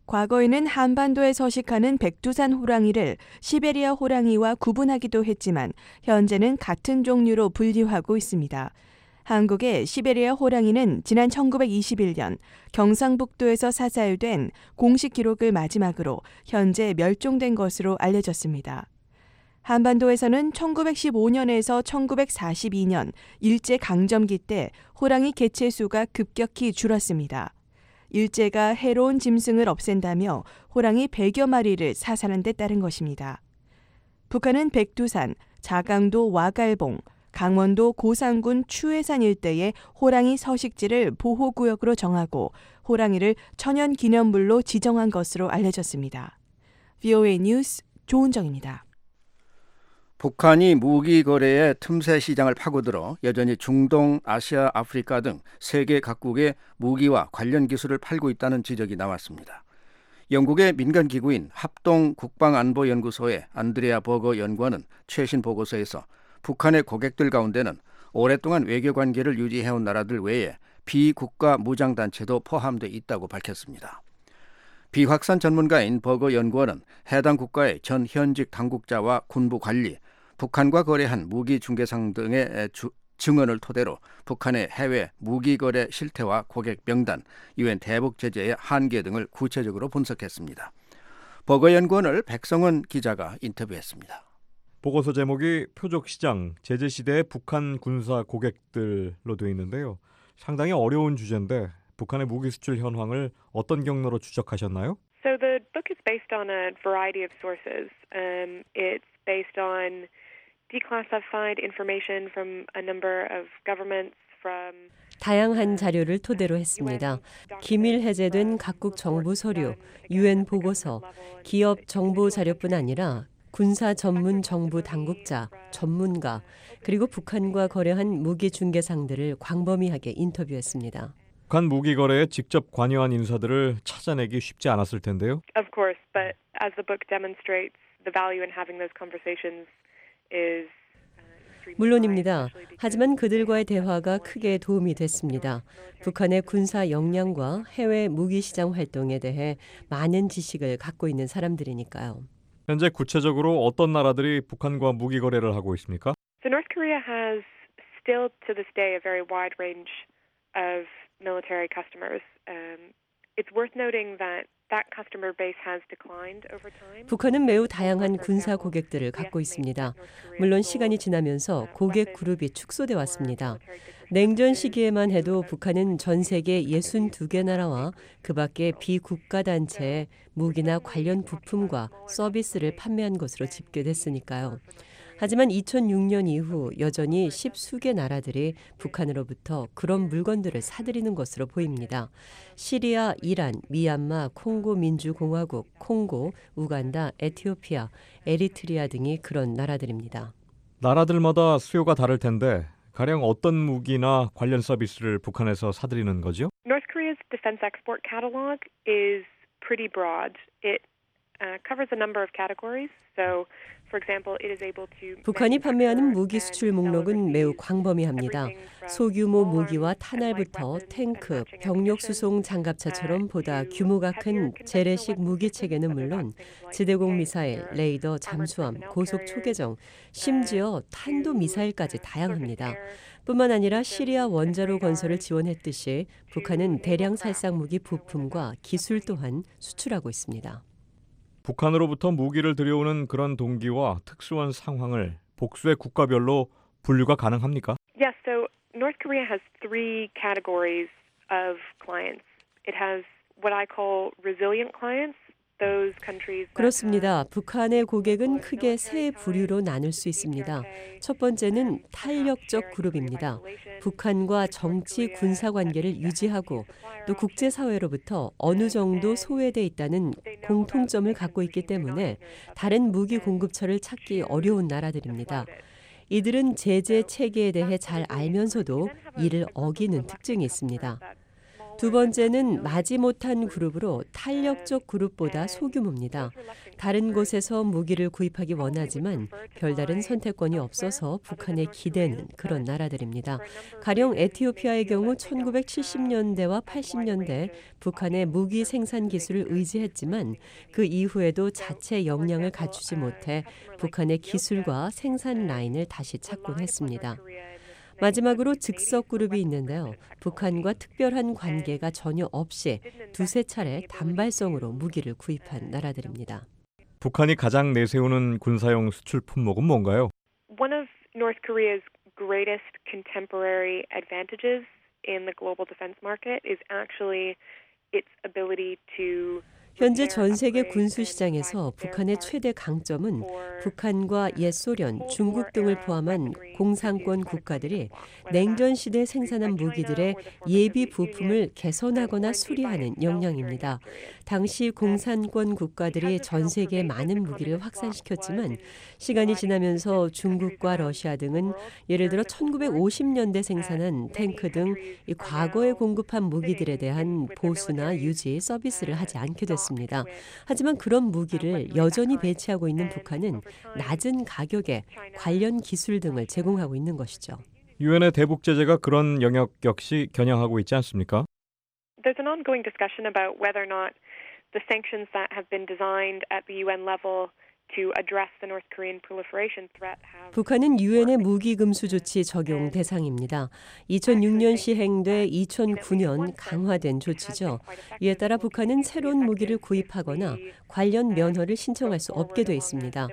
과거에는 한반도에 서식하는 백두산 호랑이를 시베리아 호랑이와 구분하기도 했지만 현재는 같은 종류로 분류하고 있습니다. 한국의 시베리아 호랑이는 지난 천구백이십일 년 경상북도에서 사살된 공식 기록을 마지막으로 현재 멸종된 것으로 알려졌습니다. 한반도에서는 천구백십오 년에서 천구백사십이 년 일제강점기 때 호랑이 개체 수가 급격히 줄었습니다. 일제가 해로운 짐승을 없앤다며 호랑이 백여 마리를 사살한 데 따른 것입니다. 북한은 백두산, 자강도 와갈봉, 강원도 고산군 추해산 일대의 호랑이 서식지를 보호구역으로 정하고 호랑이를 천연기념물로 지정한 것으로 알려졌습니다. 브이오에이 뉴스 조은정입니다. 북한이 무기 거래의 틈새 시장을 파고들어 여전히 중동, 아시아, 아프리카 등 세계 각국의 무기와 관련 기술을 팔고 있다는 지적이 나왔습니다. 영국의 민간기구인 합동국방안보연구소의 안드레아 버거 연구원은 최신 보고서에서 북한의 고객들 가운데는 오랫동안 외교관계를 유지해온 나라들 외에 비국가 무장단체도 포함되어 있다고 밝혔습니다. 비확산 전문가인 버거 연구원은 해당 국가의 전 현직 당국자와 군부 관리, 북한과 거래한 무기 중개상 등의 주, 증언을 토대로 북한의 해외 무기 거래 실태와 고객 명단, 유엔 대북 제재의 한계 등을 구체적으로 분석했습니다. 버거 연구원을 백성원 기자가 인터뷰했습니다. 보고서 제목이 표적시장, 제재시대의 북한 군사 고객들로 되어 있는데요. 상당히 어려운 주제인데 북한의 무기 수출 현황을 어떤 경로로 추적하셨나요? So the book is based on a variety of sources. Um, it's based on declassified information from a number of governments from 다양한 자료를 토대로 했습니다. 기밀 해제된 각국 정부 서류, 유엔 보고서, 기업 정보 자료뿐 아니라 군사 전문 정부 당국자, 전문가, 그리고 북한과 거래한 무기 중개상들을 광범위하게 인터뷰했습니다. 북한 무기 거래에 직접 관여한 인사들을 찾아내기 쉽지 않았을 텐데요. Of course, but as the book demonstrates, the value in having those conversations is 물론입니다. 하지만 그들과의 대화가 크게 도움이 됐습니다. 북한의 군사 역량과 해외 무기 시장 활동에 대해 많은 지식을 갖고 있는 사람들이니까요. 현재 구체적으로 어떤 나라들이 북한과 무기 거래를 하고 있습니까? So North Korea has still to this day a very wide range of military customers. Um, it's worth noting that that customer base has declined over time. 북한은 매우 다양한 군사 고객들을 갖고 있습니다. 물론 시간이 지나면서 고객 그룹이 축소돼 왔습니다. 냉전 시기에만 해도 북한은 전 세계 예순두 개 나라와 그 밖의 비국가 단체에 무기나 관련 부품과 서비스를 판매한 것으로 집계됐으니까요. 하지만 이천육 년 이후 여전히 십수개 나라들이 북한으로부터 그런 물건들을 사들이는 것으로 보입니다. 시리아, 이란, 미얀마, 콩고 민주공화국, 콩고, 우간다, 에티오피아, 에리트리아 등이 그런 나라들입니다. 나라들마다 수요가 다를 텐데 가령 어떤 무기나 관련 서비스를 북한에서 사들이는 거죠? North Korea's defense export catalog is pretty broad. It uh, covers a number of categories. So, for example, it is able to 북한이 판매하는 무기 수출 목록은 매우 광범위합니다. 소규모 무기와 탄알부터 탱크, 병력 수송 장갑차처럼 보다 규모가 큰 재래식 무기 체계는 물론 지대공 미사일, 레이더, 잠수함, 고속 초계정, 심지어 탄도 미사일까지 다양합니다. 뿐만 아니라 시리아 원자로 건설을 지원했듯이 북한은 대량 살상 무기 부품과 기술 또한 수출하고 있습니다. 북한으로부터 무기를 들여오는 그런 동기와 특수한 상황을 복수의 국가별로 분류가 가능합니까? Yes, so North Korea has three categories of clients. It has what I call resilient clients. Those countries that 그렇습니다. 북한의 고객은 크게 세 부류로 나눌 수 있습니다. 첫 번째는 탄력적 그룹입니다. 북한과 정치 군사 관계를 유지하고 또 국제사회로부터 어느 정도 소외돼 있다는 공통점을 갖고 있기 때문에 다른 무기 공급처를 찾기 어려운 나라들입니다. 이들은 제재 체계에 대해 잘 알면서도 이를 어기는 특징이 있습니다. 두 번째는 마지못한 그룹으로 탄력적 그룹보다 소규모입니다. 다른 곳에서 무기를 구입하기 원하지만 별다른 선택권이 없어서 북한에 기대는 그런 나라들입니다. 가령 에티오피아의 경우 천구백칠십 년대와 팔십 년대 북한의 무기 생산 기술을 의지했지만 그 이후에도 자체 역량을 갖추지 못해 북한의 기술과 생산 라인을 다시 찾곤 했습니다. 마지막으로 즉석 그룹이 있는데요. 북한과 특별한 관계가 전혀 없이 두세 차례 단발성으로 무기를 구입한 나라들입니다. 북한이 가장 내세우는 군사용 수출 품목은 뭔가요? One of North Korea's greatest contemporary advantages in the global defense market is actually its ability to 현재 전 세계 군수 시장에서 북한의 최대 강점은 북한과 옛 소련, 중국 등을 포함한 공산권 국가들이 냉전 시대 생산한 무기들의 예비 부품을 개선하거나 수리하는 역량입니다. 당시 공산권 국가들이 전 세계에 많은 무기를 확산시켰지만 시간이 지나면서 중국과 러시아 등은 예를 들어 천구백오십 년대 생산한 탱크 등 이 과거에 공급한 무기들에 대한 보수나 유지, 서비스를 하지 않게 됐습니다. 하지만 그런 무기를 여전히 배치하고 있는 북한은 낮은 가격에 관련 기술 등을 제공하고 있는 것이죠. 유엔의 대북 제재가 그런 영역 역시 겨냥하고 있지 않습니까? There's an ongoing discussion about whether or not the sanctions that have been designed at the U N level to address the North Korean proliferation threat have 북한은 유엔의 무기 금수 조치 적용 대상입니다. 이천육 년 시행돼 이천구 년 강화된 조치죠. 이에 따라 북한은 새로운 무기를 구입하거나 관련 면허를 신청할 수 없게 돼 있습니다.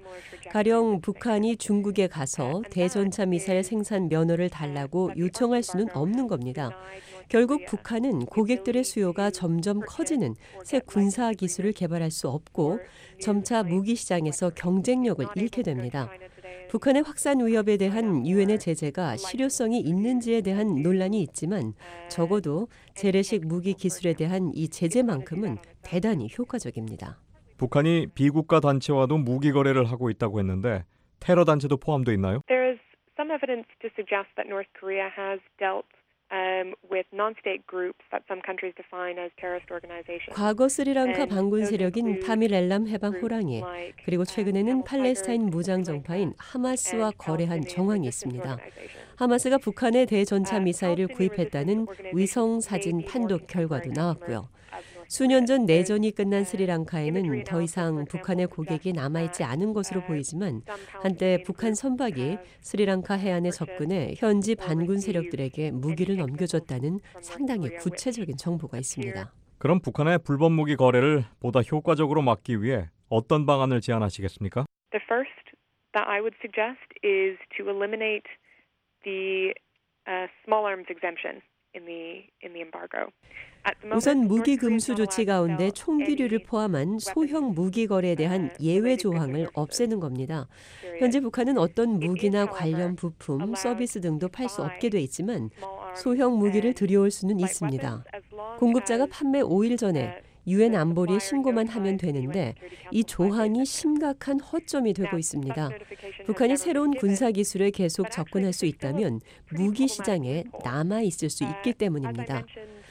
가령 북한이 중국에 가서 대전차 미사일 생산 면허를 달라고 요청할 수는 없는 겁니다. 결국 북한은 고객들의 수요가 점점 커지는 새 군사 기술을 개발할 수 없고 점차 무기 시장에서 경쟁력을 잃게 됩니다. 북한의 확산 위협에 대한 유엔의 제재가 실효성이 있는지에 대한 논란이 있지만 적어도 재래식 무기 기술에 대한 이 제재만큼은 대단히 효과적입니다. 북한이 비국가 단체와도 무기 거래를 하고 있다고 했는데 테러 단체도 포함되어 있나요? There is some evidence to suggest that North Korea has dealt Um, with non-state groups that some countries define as terrorist organizations. 과거 스리랑카 반군 세력인 타밀-엘람 해방 호랑이 그리고 최근에는 팔레스타인 무장 정파인 하마스와 거래한 정황이 있습니다. 하마스가 북한의 대전차 미사일을 구입했다는 위성 사진 판독 결과도 나왔고요. 수년 전 내전이 끝난 스리랑카에는 더 이상 북한의 고객이 남아있지 않은 것으로 보이지만 한때 북한 선박이 스리랑카 해안에 접근해 현지 반군 세력들에게 무기를 넘겨줬다는 상당히 구체적인 정보가 있습니다. 그럼 북한의 불법 무기 거래를 보다 효과적으로 막기 위해 어떤 방안을 제안하시겠습니까? The first that I would suggest is to eliminate the uh, small arms exemption. In the, in the embargo. 우선 무기 금수 조치 가운데 총기류를 포함한 소형 무기 거래에 대한 예외 조항을 없애는 겁니다. 현재 북한은 어떤 무기나 관련 부품, 서비스 등도 팔 수 없게 돼 있지만 소형 무기를 들여올 수는 있습니다. 공급자가 판매 오 일 전에 유엔 안보리에 신고만 하면 되는데 이 조항이 심각한 허점이 되고 있습니다. 북한이 새로운 군사 기술에 계속 접근할 수 있다면 무기 시장에 남아 있을 수 있기 때문입니다.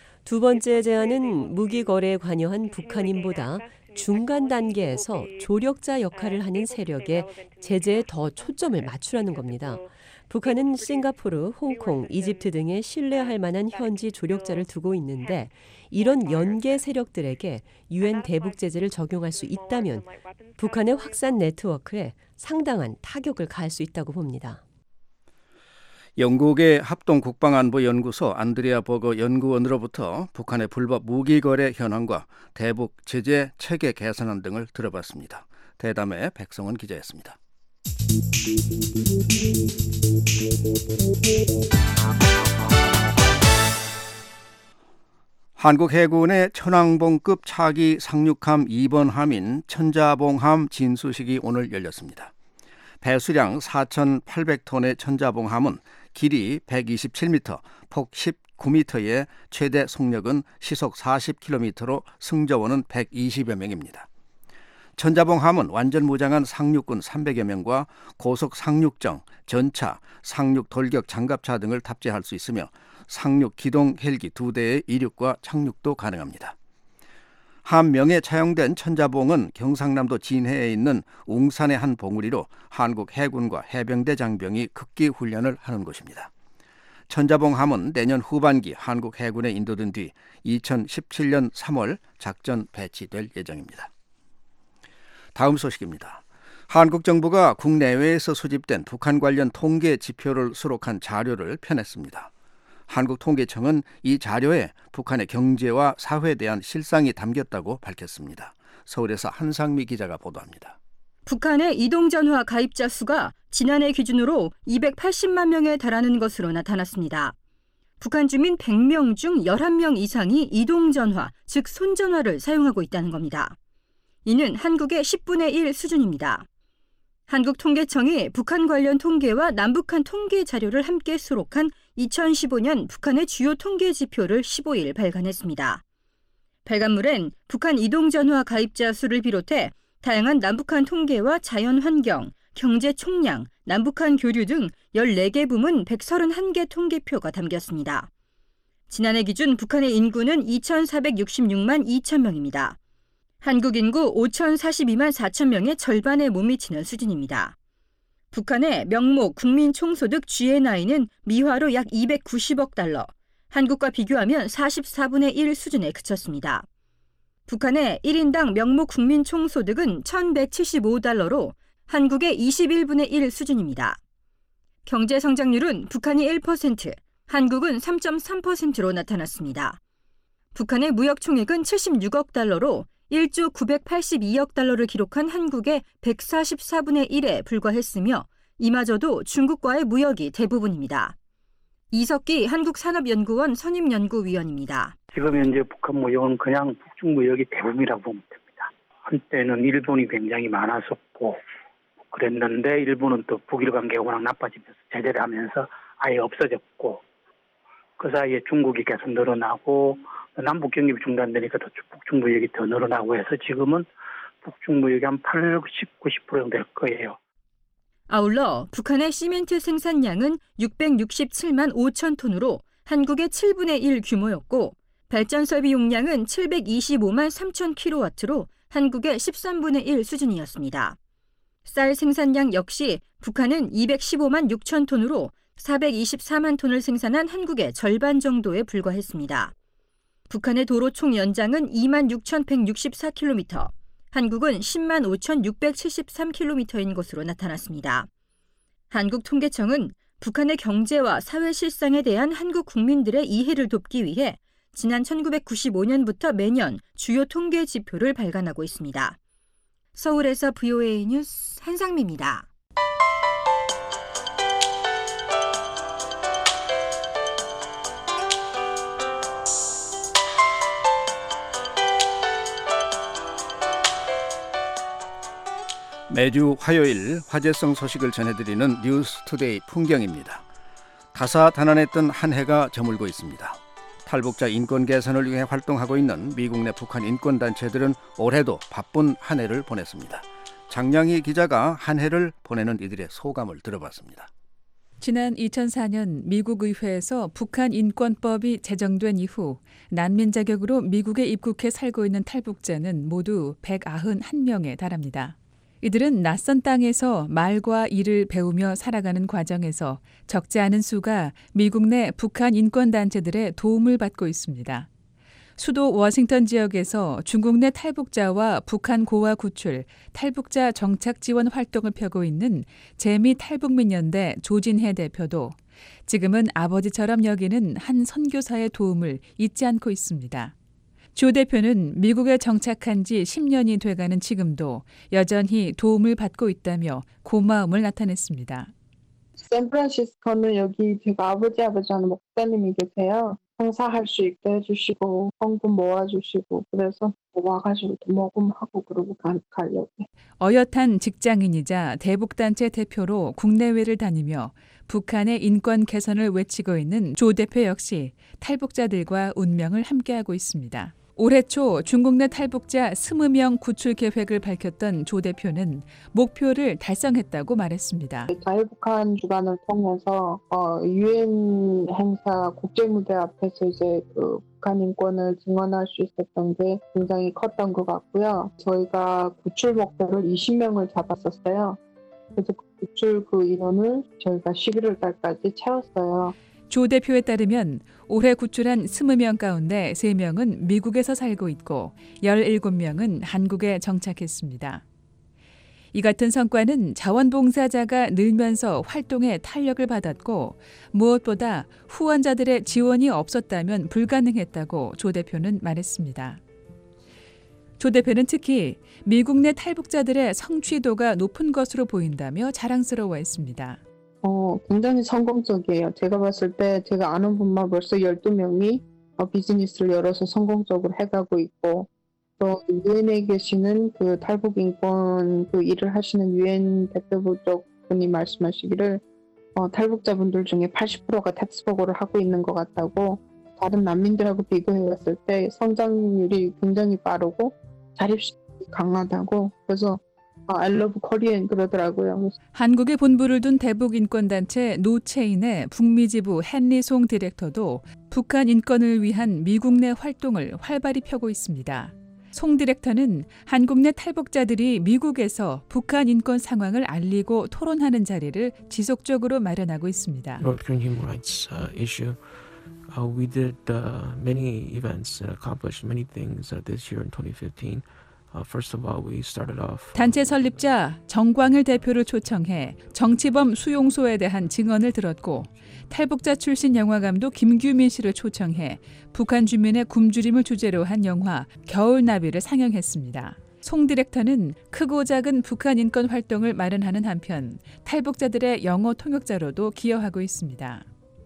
두 번째 제안은 무기 거래에 관여한 북한인보다 중간 단계에서 조력자 역할을 하는 세력에 제재에 더 초점을 맞추라는 겁니다. 북한은 싱가포르, 홍콩, 이집트 등에 신뢰할 만한 현지 조력자를 두고 있는데 이런 연계 세력들에게 유엔 대북 제재를 적용할 수 있다면 북한의 확산 네트워크에 상당한 타격을 가할 수 있다고 봅니다. 영국의 합동국방안보연구소 안드레아 버거 연구원으로부터 북한의 불법 무기 거래 현황과 대북 제재 체계 개선안 등을 들어봤습니다. 대담의 백성원 기자였습니다. 한국 해군의 천왕봉급 차기 상륙함 이 번 함인 천자봉함 진수식이 오늘 열렸습니다. 배수량 사천팔백 톤의 천자봉함은 길이 백이십칠 미터, 폭 십구 미터의 최대 속력은 시속 사십 킬로미터로 승조원은 백이십여 명입니다. 천자봉함은 완전 무장한 상륙군 삼백여 명과 고속 상륙정, 전차, 상륙 돌격 장갑차 등을 탑재할 수 있으며 상륙 기동 헬기 두 대의 이륙과 착륙도 가능합니다. 함명에 차용된 천자봉은 경상남도 진해에 있는 웅산의 한 봉우리로 한국 해군과 해병대 장병이 극기 훈련을 하는 곳입니다. 천자봉함은 내년 후반기 한국 해군에 인도된 뒤 이천십칠 년 삼월 작전 배치될 예정입니다. 다음 소식입니다. 한국 정부가 국내외에서 수집된 북한 관련 통계 지표를 수록한 자료를 펴냈습니다. 한국통계청은 이 자료에 북한의 경제와 사회에 대한 실상이 담겼다고 밝혔습니다. 서울에서 한상미 기자가 보도합니다. 북한의 이동전화 가입자 수가 지난해 기준으로 이백팔십만 명에 달하는 것으로 나타났습니다. 북한 주민 백 명 중 열한 명 이상이 이동전화, 즉 손전화를 사용하고 있다는 겁니다. 이는 한국의 십분의 일 수준입니다. 한국통계청이 북한 관련 통계와 남북한 통계 자료를 함께 수록한 이천십오 년 북한의 주요 통계 지표를 십오 일 발간했습니다. 발간물엔 북한 이동전화 가입자 수를 비롯해 다양한 남북한 통계와 자연환경, 경제 총량, 남북한 교류 등 열네 개 부문 백삼십일 개 통계표가 담겼습니다. 지난해 기준 북한의 인구는 이천사백육십육만 이천 명입니다. 한국 인구 오천사십이만 사천 명의 절반에 못 미치는 수준입니다. 북한의 명목 국민총소득 지엔아이는 미화로 약 이백구십억 달러, 한국과 비교하면 사십사분의 일 수준에 그쳤습니다. 북한의 일 인당 명목 국민총소득은 천백칠십오 달러로 한국의 이십일분의 일 수준입니다. 경제 성장률은 북한이 일 퍼센트, 한국은 삼 점 삼 퍼센트로 나타났습니다. 북한의 무역 총액은 칠십육억 달러로 일조 구백팔십이억 달러를 기록한 한국의 백사십사분의 일에 불과했으며 이마저도 중국과의 무역이 대부분입니다. 이석기 한국산업연구원 선임연구위원입니다. 지금 현재 북한 무역은 그냥 북중 무역이 대부분이라고 보면 됩니다. 한때는 일본이 굉장히 많았었고 그랬는데 일본은 또 북일 관계가 워낙 나빠지면서 제재를 하면서 아예 없어졌고 그 사이에 중국이 계속 늘어나고 남북 경협이 중단되니까 더 북중 무역이 더 늘어나고 해서 지금은 북중 무역이 한 팔십, 구십 퍼센트 정도 될 거예요. 아울러 북한의 시멘트 생산량은 육백육십칠만 오천 톤으로 한국의 칠분의 일 규모였고 발전설비 용량은 칠백이십오만 삼천 킬로와트로 한국의 십삼분의 일 수준이었습니다. 쌀 생산량 역시 북한은 이백십오만 육천 톤으로 사백이십사만 톤을 생산한 한국의 절반 정도에 불과했습니다. 북한의 도로 총 연장은 이만 육천백육십사 킬로미터, 한국은 십만 오천육백칠십삼 킬로미터인 것으로 나타났습니다. 한국통계청은 북한의 경제와 사회 실상에 대한 한국 국민들의 이해를 돕기 위해 지난 천구백구십오 년부터 매년 주요 통계 지표를 발간하고 있습니다. 서울에서 브이오에이 뉴스 한상미입니다. 매주 화요일 화제성 소식을 전해드리는 뉴스투데이 풍경입니다. 다사다난했던 한 해가 저물고 있습니다. 탈북자 인권 개선을 위해 활동하고 있는 미국 내 북한 인권단체들은 올해도 바쁜 한 해를 보냈습니다. 장량희 기자가 한 해를 보내는 이들의 소감을 들어봤습니다. 지난 이천사 년 미국 의회에서 북한 인권법이 제정된 이후 난민 자격으로 미국에 입국해 살고 있는 탈북자는 모두 백구십일 명에 달합니다. 이들은 낯선 땅에서 말과 일을 배우며 살아가는 과정에서 적지 않은 수가 미국 내 북한 인권단체들의 도움을 받고 있습니다. 수도 워싱턴 지역에서 중국 내 탈북자와 북한 고아 구출, 탈북자 정착 지원 활동을 펴고 있는 재미 탈북민연대 조진혜 대표도 지금은 아버지처럼 여기는 한 선교사의 도움을 잊지 않고 있습니다. 조 대표는 미국에 정착한 지 십 년이 돼가는 지금도 여전히 도움을 받고 있다며 고마움을 나타냈습니다. 샌프란시스코는 여기 제가 아버지 아버지 하는 목사님이 계세요. 봉사할 수 있게 해주시고 헌금 모아주시고 그래서 와가지고 모금하고 그러고 가려고. 어엿한 직장인이자 대북단체 대표로 국내외를 다니며 북한의 인권 개선을 외치고 있는 조 대표 역시 탈북자들과 운명을 함께하고 있습니다. 올해 초 중국 내 탈북자 이십 명 구출 계획을 밝혔던 조 대표는 목표를 달성했다고 말했습니다. 자유북한 주간을 통해서 어, 유엔 행사 국제무대 앞에서 이제 그 북한 인권을 증언할 수 있었던 게 굉장히 컸던 것 같고요. 저희가 구출 목표를 이십 명을 잡았었어요. 그래서 구출 그 인원을 저희가 십일월 달까지 채웠어요. 조 대표에 따르면 올해 구출한 이십 명 가운데 세 명은 미국에서 살고 있고 열일곱 명은 한국에 정착했습니다. 이 같은 성과는 자원봉사자가 늘면서 활동에 탄력을 받았고 무엇보다 후원자들의 지원이 없었다면 불가능했다고 조 대표는 말했습니다. 조 대표는 특히 미국 내 탈북자들의 성취도가 높은 것으로 보인다며 자랑스러워했습니다. 어, 굉장히 성공적이에요. 제가 봤을 때 제가 아는 분만 벌써 열두 명이 어, 비즈니스를 열어서 성공적으로 해가고 있고 또 유엔에 계시는 그 탈북 인권 그 일을 하시는 유엔 대표부 쪽 분이 말씀하시기를 어, 탈북자분들 중에 팔십 퍼센트가 텍스버거를 하고 있는 것 같다고 다른 난민들하고 비교해 봤을 때 성장률이 굉장히 빠르고 자립심이 강하다고 그래서 I love Korean 그러더라고요. 한국에 본부를 둔 대북 인권단체 노체인의 북미지부 헨리송 디렉터도 북한 인권을 위한 미국 내 활동을 활발히 펴고 있습니다. 송 디렉터는 한국 내 탈북자들이 미국에서 북한 인권 상황을 알리고 토론하는 자리를 지속적으로 마련하고 있습니다. North Korean human rights uh, issue. Uh, we did uh, many events and accomplished many things uh, this year in twenty fifteen. Uh, first of all, we started off. 단체 설립자 정광일 대표를 초청해 정치범 수용소에 대한 증언을 들었고 탈북자 출신 영화감독 김규민 씨를 초청해 북한 주민의 굶주림을 주제로 한 영화 겨울나비를 상영했습니다. 송 디렉터는 크고 작은 북한 인권 활동을 마련하는 한편 탈북자들의 영어 통역자로도 기여하고 있습니다.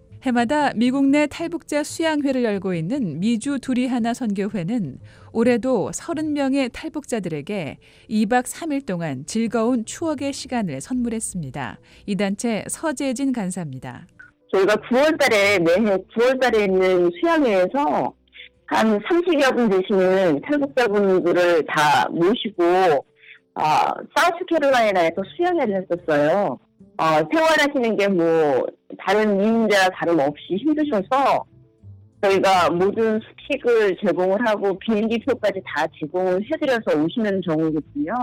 해마다 미국 내 탈북자 수양회를 열고 있는 미주 둘이 하나 선교회는 올해도 서른 명의 탈북자들에게 이박 삼일 동안 즐거운 추억의 시간을 선물했습니다. 이 단체 서재진 간사입니다. 저희가 구월 달에 매해 구월 달에 있는 수양회에서 한 삼십여 분 되시는 탈북자분들을 다 모시고 어, 사우스캐롤라이나에서 수양회를 했었어요. 어, 생활하시는 게 뭐 다른 이민자와 다름없이 힘드셔서 저희가 모든 스틱을 제공을 하고 비행기표까지 다 제공을 해드려서 오시는 경우거든요.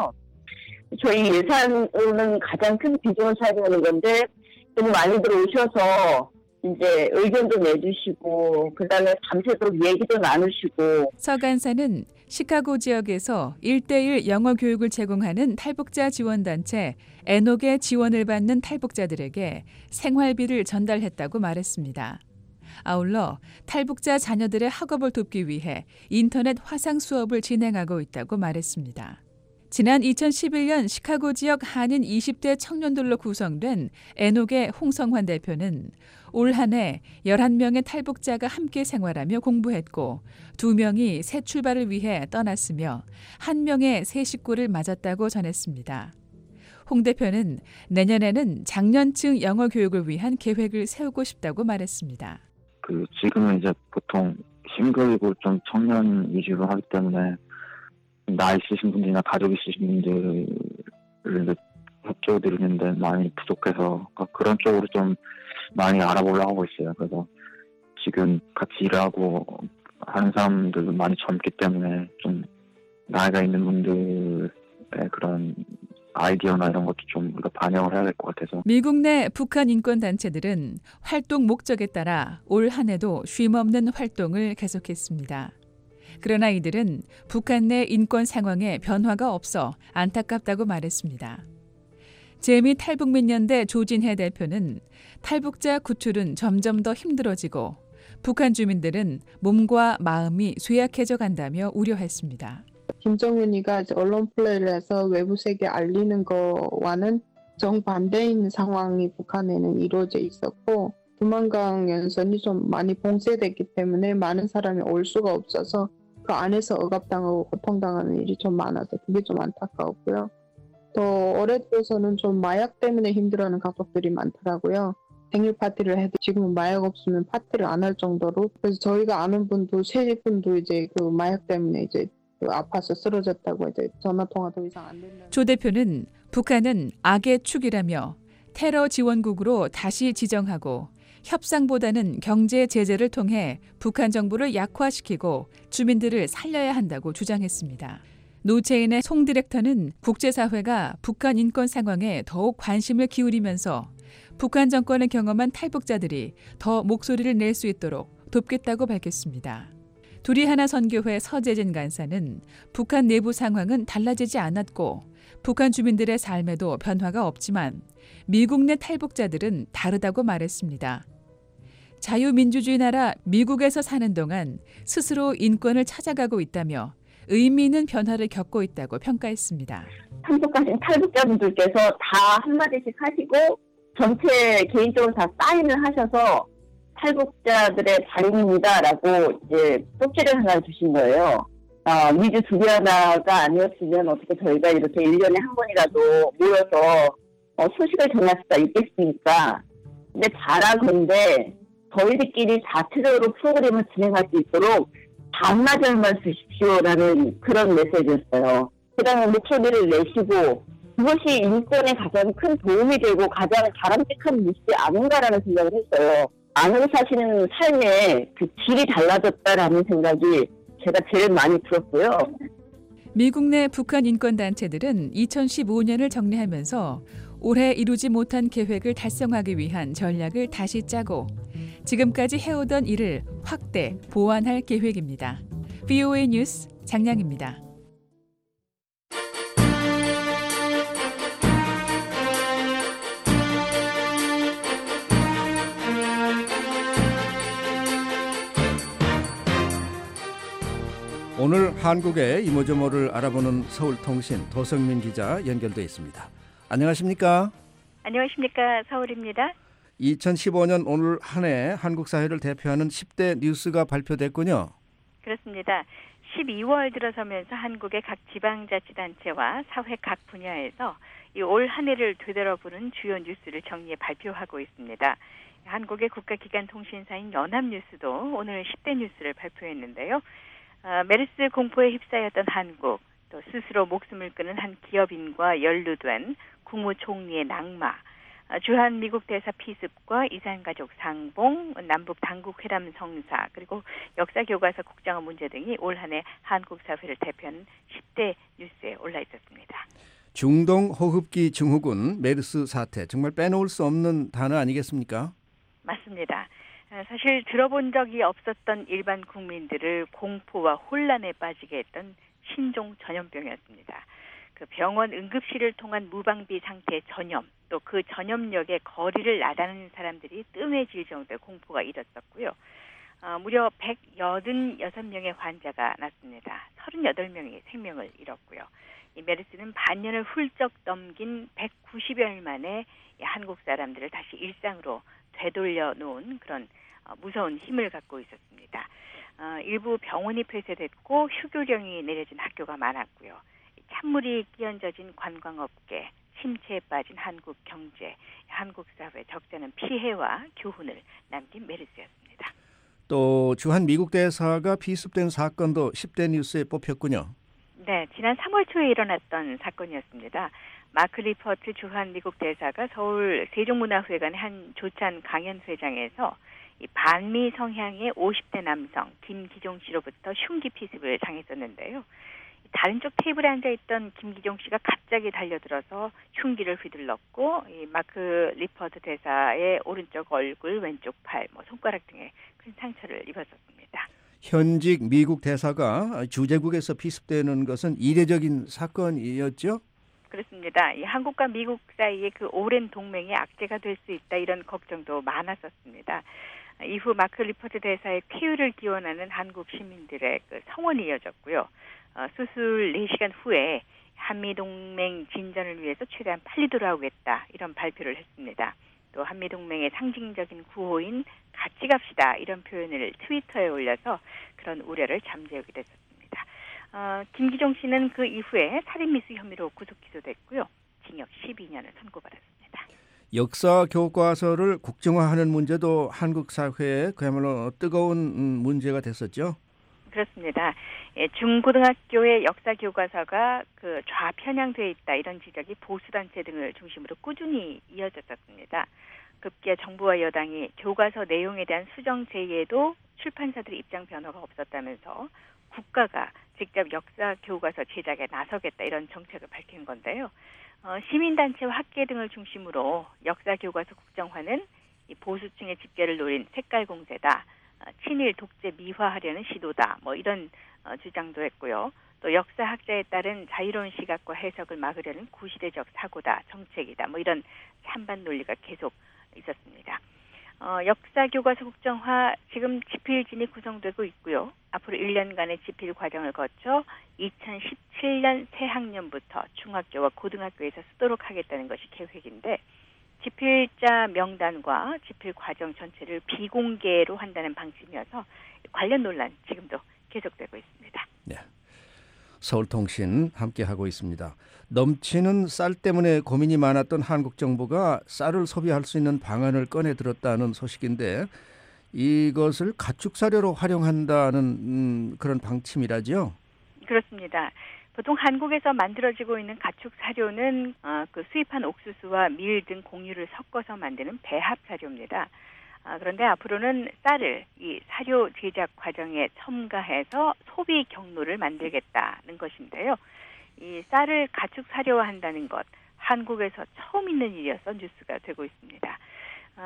저희 예산은 가장 큰 비중을 차지하는 건데 너무 많이들 오셔서 이제 의견도 내주시고 그다음에 밤새도록 얘기도 나누시고. 서 간사는 시카고 지역에서 일 대일 영어 교육을 제공하는 탈북자 지원단체 에녹의 지원을 받는 탈북자들에게 생활비를 전달했다고 말했습니다. 아울러 탈북자 자녀들의 학업을 돕기 위해 인터넷 화상 수업을 진행하고 있다고 말했습니다. 지난 이천십일 년 시카고 지역 한인 이십 대 청년들로 구성된 에녹의 홍성환 대표는 올 한 해 열한 명의 탈북자가 함께 생활하며 공부했고 두 명이 새 출발을 위해 떠났으며 한 명의 새 식구를 맞았다고 전했습니다. 홍 대표는 내년에는 장년층 영어 교육을 위한 계획을 세우고 싶다고 말했습니다. 그 지금은 이제 보통 싱글이고 좀 청년 위주로 하기 때문에 나이 있으신 분들이나 가족 있으신 분들을 협조드리는데 많이 부족해서 그런 쪽으로 좀 많이 알아보려고 하고 있어요. 그래서 지금 같이 일하고 하는 사람들도 많이 젊기 때문에 좀 나이가 있는 분들의 그런 아이디어나 이런 것도 좀 우리가 반영을 해야 될 것 같아서. 미국 내 북한 인권 단체들은 활동 목적에 따라 올 한 해도 쉼없는 활동을 계속했습니다. 그러나 이들은 북한 내 인권 상황에 변화가 없어 안타깝다고 말했습니다. 제미 탈북민연대 조진혜 대표는 탈북자 구출은 점점 더 힘들어지고 북한 주민들은 몸과 마음이 쇠약해져 간다며 우려했습니다. 김정은이가 언론 플레이를 해서 외부 세계에 알리는 거와는 정반대인 상황이 북한에는 이루어져 있었고 두만강 연선이 좀 많이 봉쇄됐기 때문에 많은 사람이 올 수가 없어서 그 안에서 억압당하고 고통당하는 일이 좀 많아서 그게 좀 안타까웠고요. 또 올해 들어서는 좀 마약 때문에 힘들어하는 가족들이 많더라고요. 생일 파티를 해도 지금은 마약 없으면 파티를 안 할 정도로. 그래서 저희가 아는 분도 세 분도 이제 그 마약 때문에 이제 그 아파서 쓰러졌다고 이제 전화 통화 더 이상 안 된다. 조 대표는 북한은 악의 축이라며 테러 지원국으로 다시 지정하고 협상보다는 경제 제재를 통해 북한 정부를 약화시키고 주민들을 살려야 한다고 주장했습니다. 노체인의 송 디렉터는 국제사회가 북한 인권 상황에 더욱 관심을 기울이면서 북한 정권을 경험한 탈북자들이 더 목소리를 낼 수 있도록 돕겠다고 밝혔습니다. 두리하나 선교회 서재진 간사는 북한 내부 상황은 달라지지 않았고 북한 주민들의 삶에도 변화가 없지만 미국 내 탈북자들은 다르다고 말했습니다. 자유민주주의 나라 미국에서 사는 동안 스스로 인권을 찾아가고 있다며 의미 있는 변화를 겪고 있다고 평가했습니다. 참석하신 탈북자분들께서 다 한마디씩 하시고 전체 개인적으로 다 사인을 하셔서 탈북자들의 발인입니다라고 이제 쪽지를 하나 주신 거예요. 아, 미주 두리하나가 아니었으면 어떻게 저희가 이렇게 일 년에 한 번이라도 모여서 어, 소식을 전할 수가 있겠습니까? 근데 바라건대 저희들끼리 자체적으로 프로그램을 진행할 수 있도록 반나절만 주십시오라는 그런 메시지였어요. 그 다음에 목소리를 내시고 그것이 인권에 가장 큰 도움이 되고 가장 바람직한 모습이 아닌가라는 생각을 했어요. 안으로 사시는 삶의 그 질이 달라졌다라는 생각이 제가 제일 많이 들었고요. 미국 내 북한 인권단체들은 이천십오 년을 정리하면서 올해 이루지 못한 계획을 달성하기 위한 전략을 다시 짜고 지금까지 해오던 일을 확대, 보완할 계획입니다. 브이오에이 뉴스 장량입니다. 오늘 한국의 이모저모를 알아보는 서울통신 도성민 기자 연결돼 있습니다. 안녕하십니까? 안녕하십니까? 서울입니다. 이천십오 년 오늘 한 해 한국 사회를 대표하는 십 대 뉴스가 발표됐군요. 그렇습니다. 십이월 들어서면서 한국의 각 지방자치단체와 사회 각 분야에서 이 올 한 해를 되돌아보는 주요 뉴스를 정리해 발표하고 있습니다. 한국의 국가기관 통신사인 연합뉴스도 오늘 십 대 뉴스를 발표했는데요. 어, 메르스 공포에 휩싸였던 한국, 또 스스로 목숨을 끊은 한 기업인과 연루된 국무총리의 낙마, 어, 주한 미국 대사 피습과 이산가족 상봉, 남북 당국회담 성사, 그리고 역사교과서 국장화 문제 등이 올 한 해 한국 사회를 대표하는 십 대 뉴스에 올라 있었습니다. 중동 호흡기 증후군 메르스 사태, 정말 빼놓을 수 없는 단어 아니겠습니까? 맞습니다. 사실 들어본 적이 없었던 일반 국민들을 공포와 혼란에 빠지게 했던 신종 전염병이었습니다. 그 병원 응급실을 통한 무방비 상태의 전염, 또 그 전염력에 거리를 나다니는 사람들이 뜸해질 정도의 공포가 일었었고요. 어, 무려 백팔십육 명의 환자가 났습니다. 삼십팔 명이 생명을 잃었고요. 이 메르스는 반년을 훌쩍 넘긴 백구십여일 만에 한국 사람들을 다시 일상으로 되돌려 놓은 그런 어, 무서운 힘을 갖고 있었습니다. 어, 일부 병원이 폐쇄됐고 휴교령이 내려진 학교가 많았고요. 찬물이 끼얹어진 관광업계, 침체에 빠진 한국 경제, 한국 사회 적잖은 피해와 교훈을 남긴 메르스였습니다. 또 주한 미국 대사가 피습된 사건도 십 대 뉴스에 뽑혔군요. 네, 지난 삼월 초에 일어났던 사건이었습니다. 마크 리퍼트 주한 미국 대사가 서울 세종문화회관의 한 조찬 강연회장에서 이 반미 성향의 오십 대 남성 김기종 씨로부터 흉기 피습을 당했었는데요. 다른 쪽 테이블에 앉아있던 김기종 씨가 갑자기 달려들어서 흉기를 휘둘렀고 이 마크 리퍼트 대사의 오른쪽 얼굴, 왼쪽 팔, 뭐 손가락 등에 큰 상처를 입었었습니다. 현직 미국 대사가 주재국에서 피습되는 것은 이례적인 사건이었죠? 그렇습니다. 이 한국과 미국 사이의 그 오랜 동맹이 악재가 될 수 있다 이런 걱정도 많았었습니다. 이후 마크 리퍼트 대사의 쾌유를 기원하는 한국 시민들의 그 성원이 이어졌고요. 어, 수술 네 시간 후에 한미동맹 진전을 위해서 최대한 빨리 돌아오겠다 이런 발표를 했습니다. 또 한미동맹의 상징적인 구호인 같이 갑시다 이런 표현을 트위터에 올려서 그런 우려를 잠재우게 됐었습니다. 어, 김기종 씨는 그 이후에 살인미수 혐의로 구속 기소됐고요. 징역 십이 년을 선고받았습니다. 역사 교과서를 국정화하는 문제도 한국 사회에 그야말로 뜨거운 문제가 됐었죠. 그렇습니다. 예, 중고등학교의 역사 교과서가 그 좌편향돼 있다 이런 지적이 보수단체 등을 중심으로 꾸준히 이어졌었습니다. 급기야 정부와 여당이 교과서 내용에 대한 수정 제의에도 출판사들의 입장 변화가 없었다면서 국가가 직접 역사 교과서 제작에 나서겠다 이런 정책을 밝힌 건데요. 어, 시민단체와 학계 등을 중심으로 역사 교과서 국정화는 이 보수층의 집계를 노린 색깔 공세다, 어, 친일 독재 미화하려는 시도다, 뭐 이런 어, 주장도 했고요. 또 역사학자에 따른 자유로운 시각과 해석을 막으려는 구시대적 사고다, 정책이다, 뭐 이런 찬반 논리가 계속 있었습니다. 어, 역사 교과서 국정화 지금 지필진이 구성되고 있고요. 앞으로 일 년간의 지필 과정을 거쳐 이천십칠 년 새 학년부터 중학교와 고등학교에서 쓰도록 하겠다는 것이 계획인데 지필자 명단과 지필 과정 전체를 비공개로 한다는 방침이어서 관련 논란 지금도 계속되고 있습니다. 네. 서울통신 함께하고 있습니다. 넘치는 쌀 때문에 고민이 많았던 한국 정부가 쌀을 소비할 수 있는 방안을 꺼내 들었다는 소식인데 이것을 가축사료로 활용한다는 음, 그런 방침이라죠? 그렇습니다. 보통 한국에서 만들어지고 있는 가축 사료는 어, 그 수입한 옥수수와 밀 등 곡류를 섞어서 만드는 배합 사료입니다. 아, 그런데 앞으로는 쌀을 이 사료 제작 과정에 첨가해서 소비 경로를 만들겠다는 것인데요. 이 쌀을 가축 사료화한다는 것, 한국에서 처음 있는 일이어서 뉴스가 되고 있습니다. 어,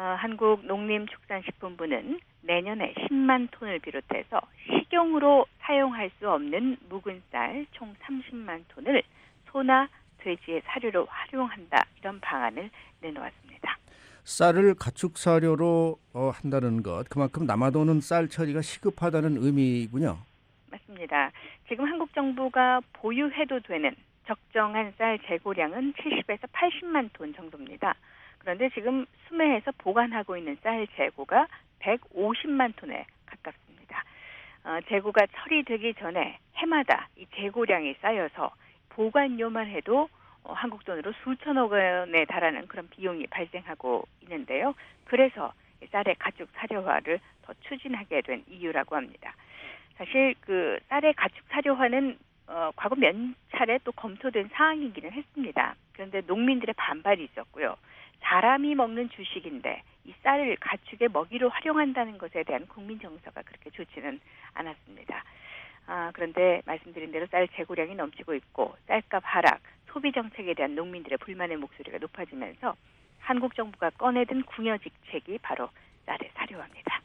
한국농림축산식품부는 내년에 십만 톤을 비롯해서 식용으로 사용할 수 없는 묵은 쌀 총 삼십만 톤을 소나 돼지의 사료로 활용한다 이런 방안을 내놓았습니다. 쌀을 가축 사료로 어, 한다는 것, 그만큼 남아도는 쌀 처리가 시급하다는 의미군요. 맞습니다. 지금 한국 정부가 보유해도 되는 적정한 쌀 재고량은 칠십에서 팔십만 톤 정도입니다. 그런데 지금 수매해서 보관하고 있는 쌀 재고가 백오십만 톤에 가깝습니다. 어, 재고가 처리되기 전에 해마다 이 재고량이 쌓여서 보관료만 해도 어, 한국 돈으로 수천억 원에 달하는 그런 비용이 발생하고 있는데요. 그래서 쌀의 가축 사료화를 더 추진하게 된 이유라고 합니다. 사실 그 쌀의 가축 사료화는 어, 과거 몇 차례 또 검토된 사항이기는 했습니다. 그런데 농민들의 반발이 있었고요. 사람이 먹는 주식인데 이 쌀을 가축의 먹이로 활용한다는 것에 대한 국민 정서가 그렇게 좋지는 않았습니다. 아, 그런데 말씀드린 대로 쌀 재고량이 넘치고 있고 쌀값 하락, 소비 정책에 대한 농민들의 불만의 목소리가 높아지면서 한국 정부가 꺼내든 궁여직책이 바로 쌀의 사료화입니다.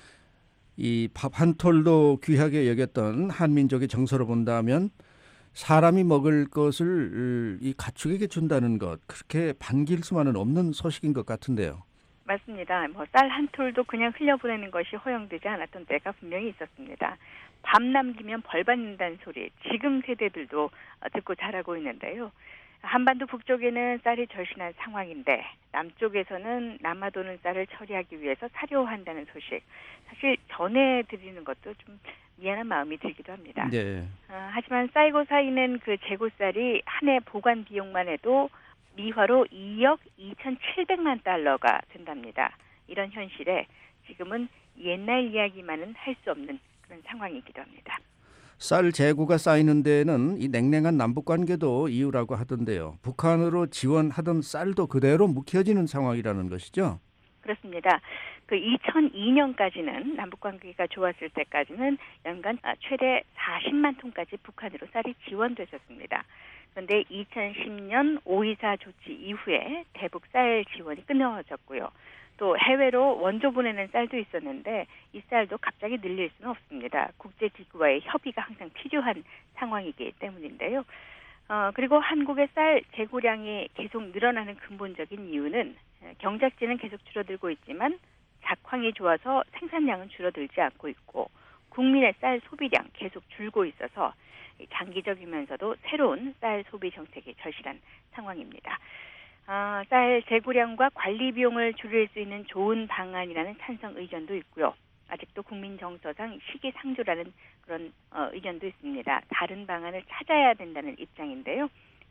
이 밥 한 톨도 귀하게 여겼던 한민족의 정서로 본다면 사람이 먹을 것을 이 가축에게 준다는 것, 그렇게 반길 수만은 없는 소식인 것 같은데요. 맞습니다. 뭐 쌀 한 톨도 그냥 흘려보내는 것이 허용되지 않았던 때가 분명히 있었습니다. 밥 남기면 벌 받는다는 소리 지금 세대들도 듣고 자라고 있는데요. 한반도 북쪽에는 쌀이 절신한 상황인데 남쪽에서는 남아도는 쌀을 처리하기 위해서 사료화한다는 소식. 사실 전해드리는 것도 좀 미안한 마음이 들기도 합니다. 네. 어, 하지만 쌓이고 쌓이는 그 재고쌀이 한 해 보관 비용만 해도 미화로 이억 이천칠백만 달러가 된답니다. 이런 현실에 지금은 옛날 이야기만은 할 수 없는 그런 상황이기도 합니다. 쌀 재고가 쌓이는 데에는 이 냉랭한 남북관계도 이유라고 하던데요. 북한으로 지원하던 쌀도 그대로 묵혀지는 상황이라는 것이죠? 그렇습니다. 그 이천이 년까지는 남북관계가 좋았을 때까지는 연간 최대 사십만 톤까지 북한으로 쌀이 지원됐었습니다. 그런데 이천십 년 오이사 조치 이후에 대북 쌀 지원이 끊어졌고요. 또 해외로 원조 보내는 쌀도 있었는데 이 쌀도 갑자기 늘릴 수는 없습니다. 국제기구와의 협의가 항상 필요한 상황이기 때문인데요. 어, 그리고 한국의 쌀 재고량이 계속 늘어나는 근본적인 이유는 경작지는 계속 줄어들고 있지만 작황이 좋아서 생산량은 줄어들지 않고 있고 국민의 쌀 소비량 계속 줄고 있어서 장기적이면서도 새로운 쌀 소비 정책이 절실한 상황입니다. 아, 쌀 재고량과 관리 비용을 줄일 수 있는 좋은 방안이라는 찬성 의견도 있고요. 아직도 국민 정서상 시기상조라는 그런 어, 의견도 있습니다. 다른 방안을 찾아야 된다는 입장인데요.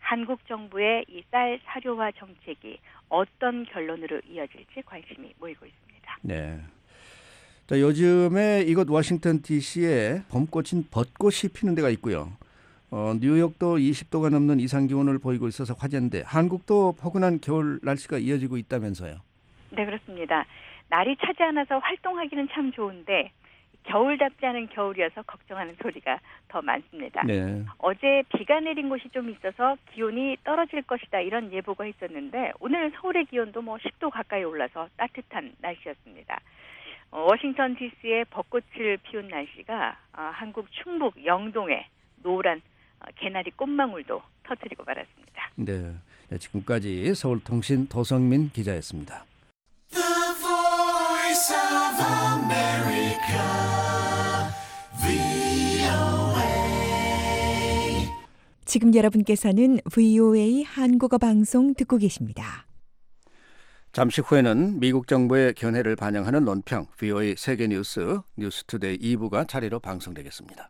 한국 정부의 이 쌀 사료화 정책이 어떤 결론으로 이어질지 관심이 모이고 있습니다. 네. 자, 요즘에 이곳 워싱턴 디씨에 봄꽃인 벚꽃이 피는 데가 있고요. 어, 뉴욕도 이십 도가 넘는 이상 기온을 보이고 있어서 화제인데 한국도 포근한 겨울 날씨가 이어지고 있다면서요. 네, 그렇습니다. 날이 차지 않아서 활동하기는 참 좋은데 겨울답지 않은 겨울이어서 걱정하는 소리가 더 많습니다. 네. 어제 비가 내린 곳이 좀 있어서 기온이 떨어질 것이다 이런 예보가 있었는데 오늘 서울의 기온도 뭐 십 도 가까이 올라서 따뜻한 날씨였습니다. 어, 워싱턴 디씨의 벚꽃을 피운 날씨가 어, 한국 충북 영동에 노란 어, 개나리 꽃망울도 터뜨리고 말았습니다. 네. 네, 지금까지 서울통신 도성민 기자였습니다. 지금 여러분께서는 브이오에이 한국어 방송 듣고 계십니다. 잠시 후에는 미국 정부의 견해를 반영하는 논평 브이오에이 세계뉴스 뉴스투데이 이 부가 차례로 방송되겠습니다.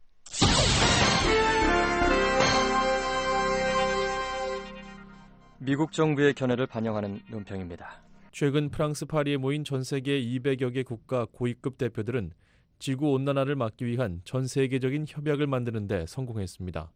미국 정부의 견해를 반영하는 논평입니다. 최근 프랑스 파리에 모인 전 세계 이백여 개 국가 고위급 대표들은 지구온난화를 막기 위한 전 세계적인 협약을 만드는 데 성공했습니다.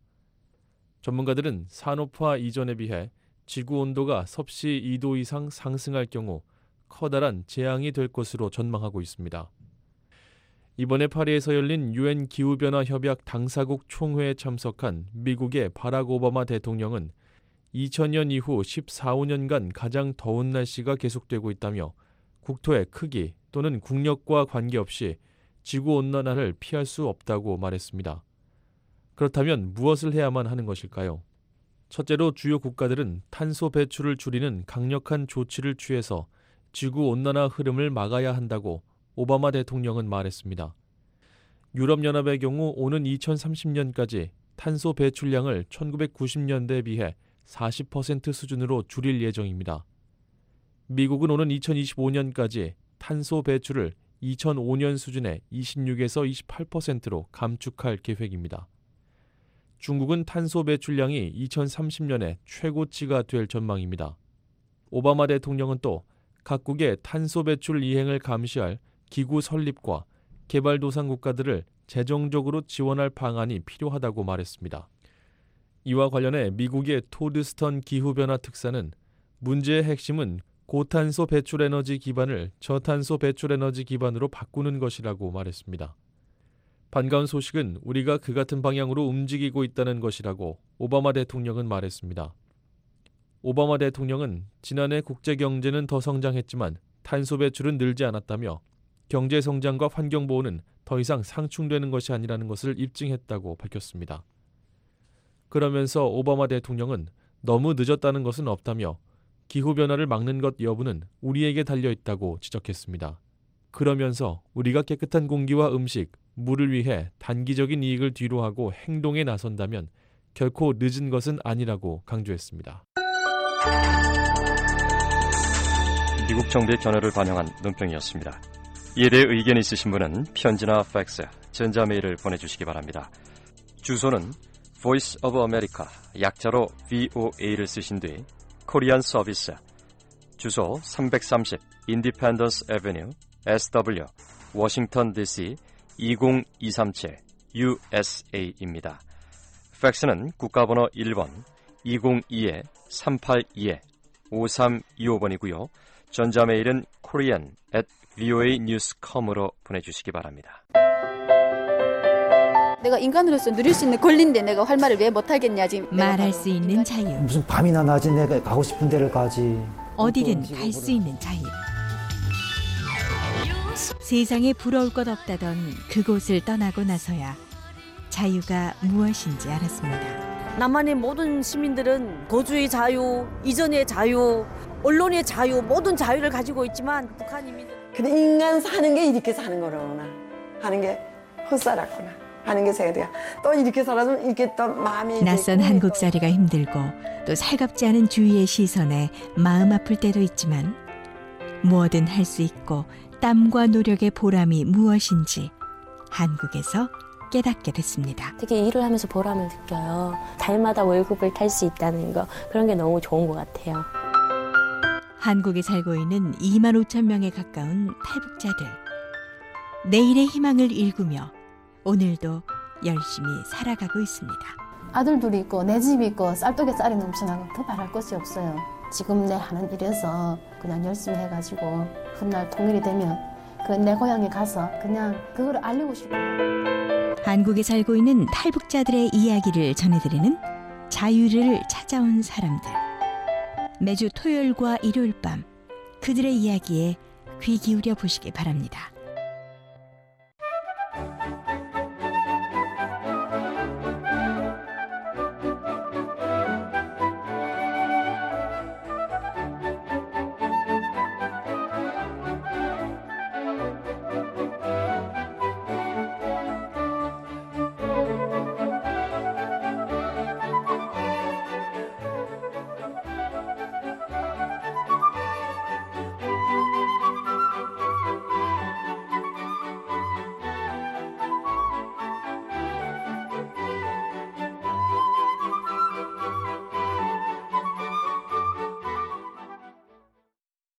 전문가들은 산업화 이전에 비해 지구온도가 섭씨 이 도 이상 상승할 경우 커다란 재앙이 될 것으로 전망하고 있습니다. 이번에 파리에서 열린 유엔 기후변화 협약 당사국 총회에 참석한 미국의 바락 오바마 대통령은 이천 년 이후 십사, 오 년간 가장 더운 날씨가 계속되고 있다며 국토의 크기 또는 국력과 관계없이 지구온난화를 피할 수 없다고 말했습니다. 그렇다면 무엇을 해야만 하는 것일까요? 첫째로 주요 국가들은 탄소 배출을 줄이는 강력한 조치를 취해서 지구온난화 흐름을 막아야 한다고 오바마 대통령은 말했습니다. 유럽연합의 경우 오는 이천삼십 년까지 탄소 배출량을 천구백구십 년대에 비해 사십 퍼센트 수준으로 줄일 예정입니다. 미국은 오는 이천이십오 년까지 탄소 배출을 이천오 년 수준의 이십육에서 이십팔 퍼센트로 감축할 계획입니다. 중국은 탄소 배출량이 이천삼십 년에 최고치가 될 전망입니다. 오바마 대통령은 또 각국의 탄소 배출 이행을 감시할 기구 설립과 개발도상 국가들을 재정적으로 지원할 방안이 필요하다고 말했습니다. 이와 관련해 미국의 토드 스턴 기후변화 특사는 문제의 핵심은 고탄소 배출 에너지 기반을 저탄소 배출 에너지 기반으로 바꾸는 것이라고 말했습니다. 반가운 소식은 우리가 그 같은 방향으로 움직이고 있다는 것이라고 오바마 대통령은 말했습니다. 오바마 대통령은 지난해 국제 경제는 더 성장했지만 탄소 배출은 늘지 않았다며 경제 성장과 환경 보호는 더 이상 상충되는 것이 아니라는 것을 입증했다고 밝혔습니다. 그러면서 오바마 대통령은 너무 늦었다는 것은 없다며 기후변화를 막는 것 여부는 우리에게 달려있다고 지적했습니다. 그러면서 우리가 깨끗한 공기와 음식, 물을 위해 단기적인 이익을 뒤로하고 행동에 나선다면 결코 늦은 것은 아니라고 강조했습니다. 미국 정부의 견해를 반영한 논평이었습니다. 이에 대해 의견 있으신 분은 편지나 팩스, 전자메일을 보내주시기 바랍니다. 주소는 Voice of America, 약자로 브이오에이를 쓰신 뒤 코리안 서비스, 주소 삼백삼십 Independence Avenue, 에스더블유, 워싱턴 디씨 이공이삼칠 유에스에이입니다. 팩스는 국가번호 일 번 이공이 삼팔이 오삼이오 번이고요. 전자메일은 korean at 브이오에이 뉴스 닷컴으로 보내주시기 바랍니다. 내가 인간으로서 누릴 수 있는 권리인데 내가 할 말을 왜 못하겠냐 지금. 말할 수 있는 자유. 무슨 밤이나 낮에 내가 가고 싶은 데를 가지. 어디든 갈 수 있는 자유. 세상에 부러울 것 없다던 그곳을 떠나고 나서야 자유가 무엇인지 알았습니다. 남한의 모든 시민들은 거주의 자유, 이전의 자유, 언론의 자유, 모든 자유를 가지고 있지만 북한 이민은 근데 인간 사는 게 이렇게 사는 거로구나 하는 게 헛살았구나 하는 게 생각돼요. 또 이렇게 살아서 이렇게 또 마음이 낯선 한국살이가 힘들고 또 살갑지 않은 주위의 시선에 마음 아플 때도 있지만 뭐든 할 수 있고 땀과 노력의 보람이 무엇인지 한국에서 깨닫게 됐습니다. 되게 일을 하면서 보람을 느껴요. 달마다 월급을 탈 수 있다는 거, 그런 게 너무 좋은 것 같아요. 한국에 살고 있는 이만 오천 명에 가까운 탈북자들. 내일의 희망을 일구며 오늘도 열심히 살아가고 있습니다. 아들 둘이 있고 내 집이 있고 쌀떡에 쌀이 넘쳐나고 더 바랄 것이 없어요. 지금 내 하는 일에서 그냥 열심히 해가지고 훗날 통일이 되면 그 내 고향에 가서 그냥 그걸 알리고 싶어요. 한국에 살고 있는 탈북자들의 이야기를 전해드리는 자유를 찾아온 사람들. 매주 토요일과 일요일 밤 그들의 이야기에 귀 기울여 보시기 바랍니다.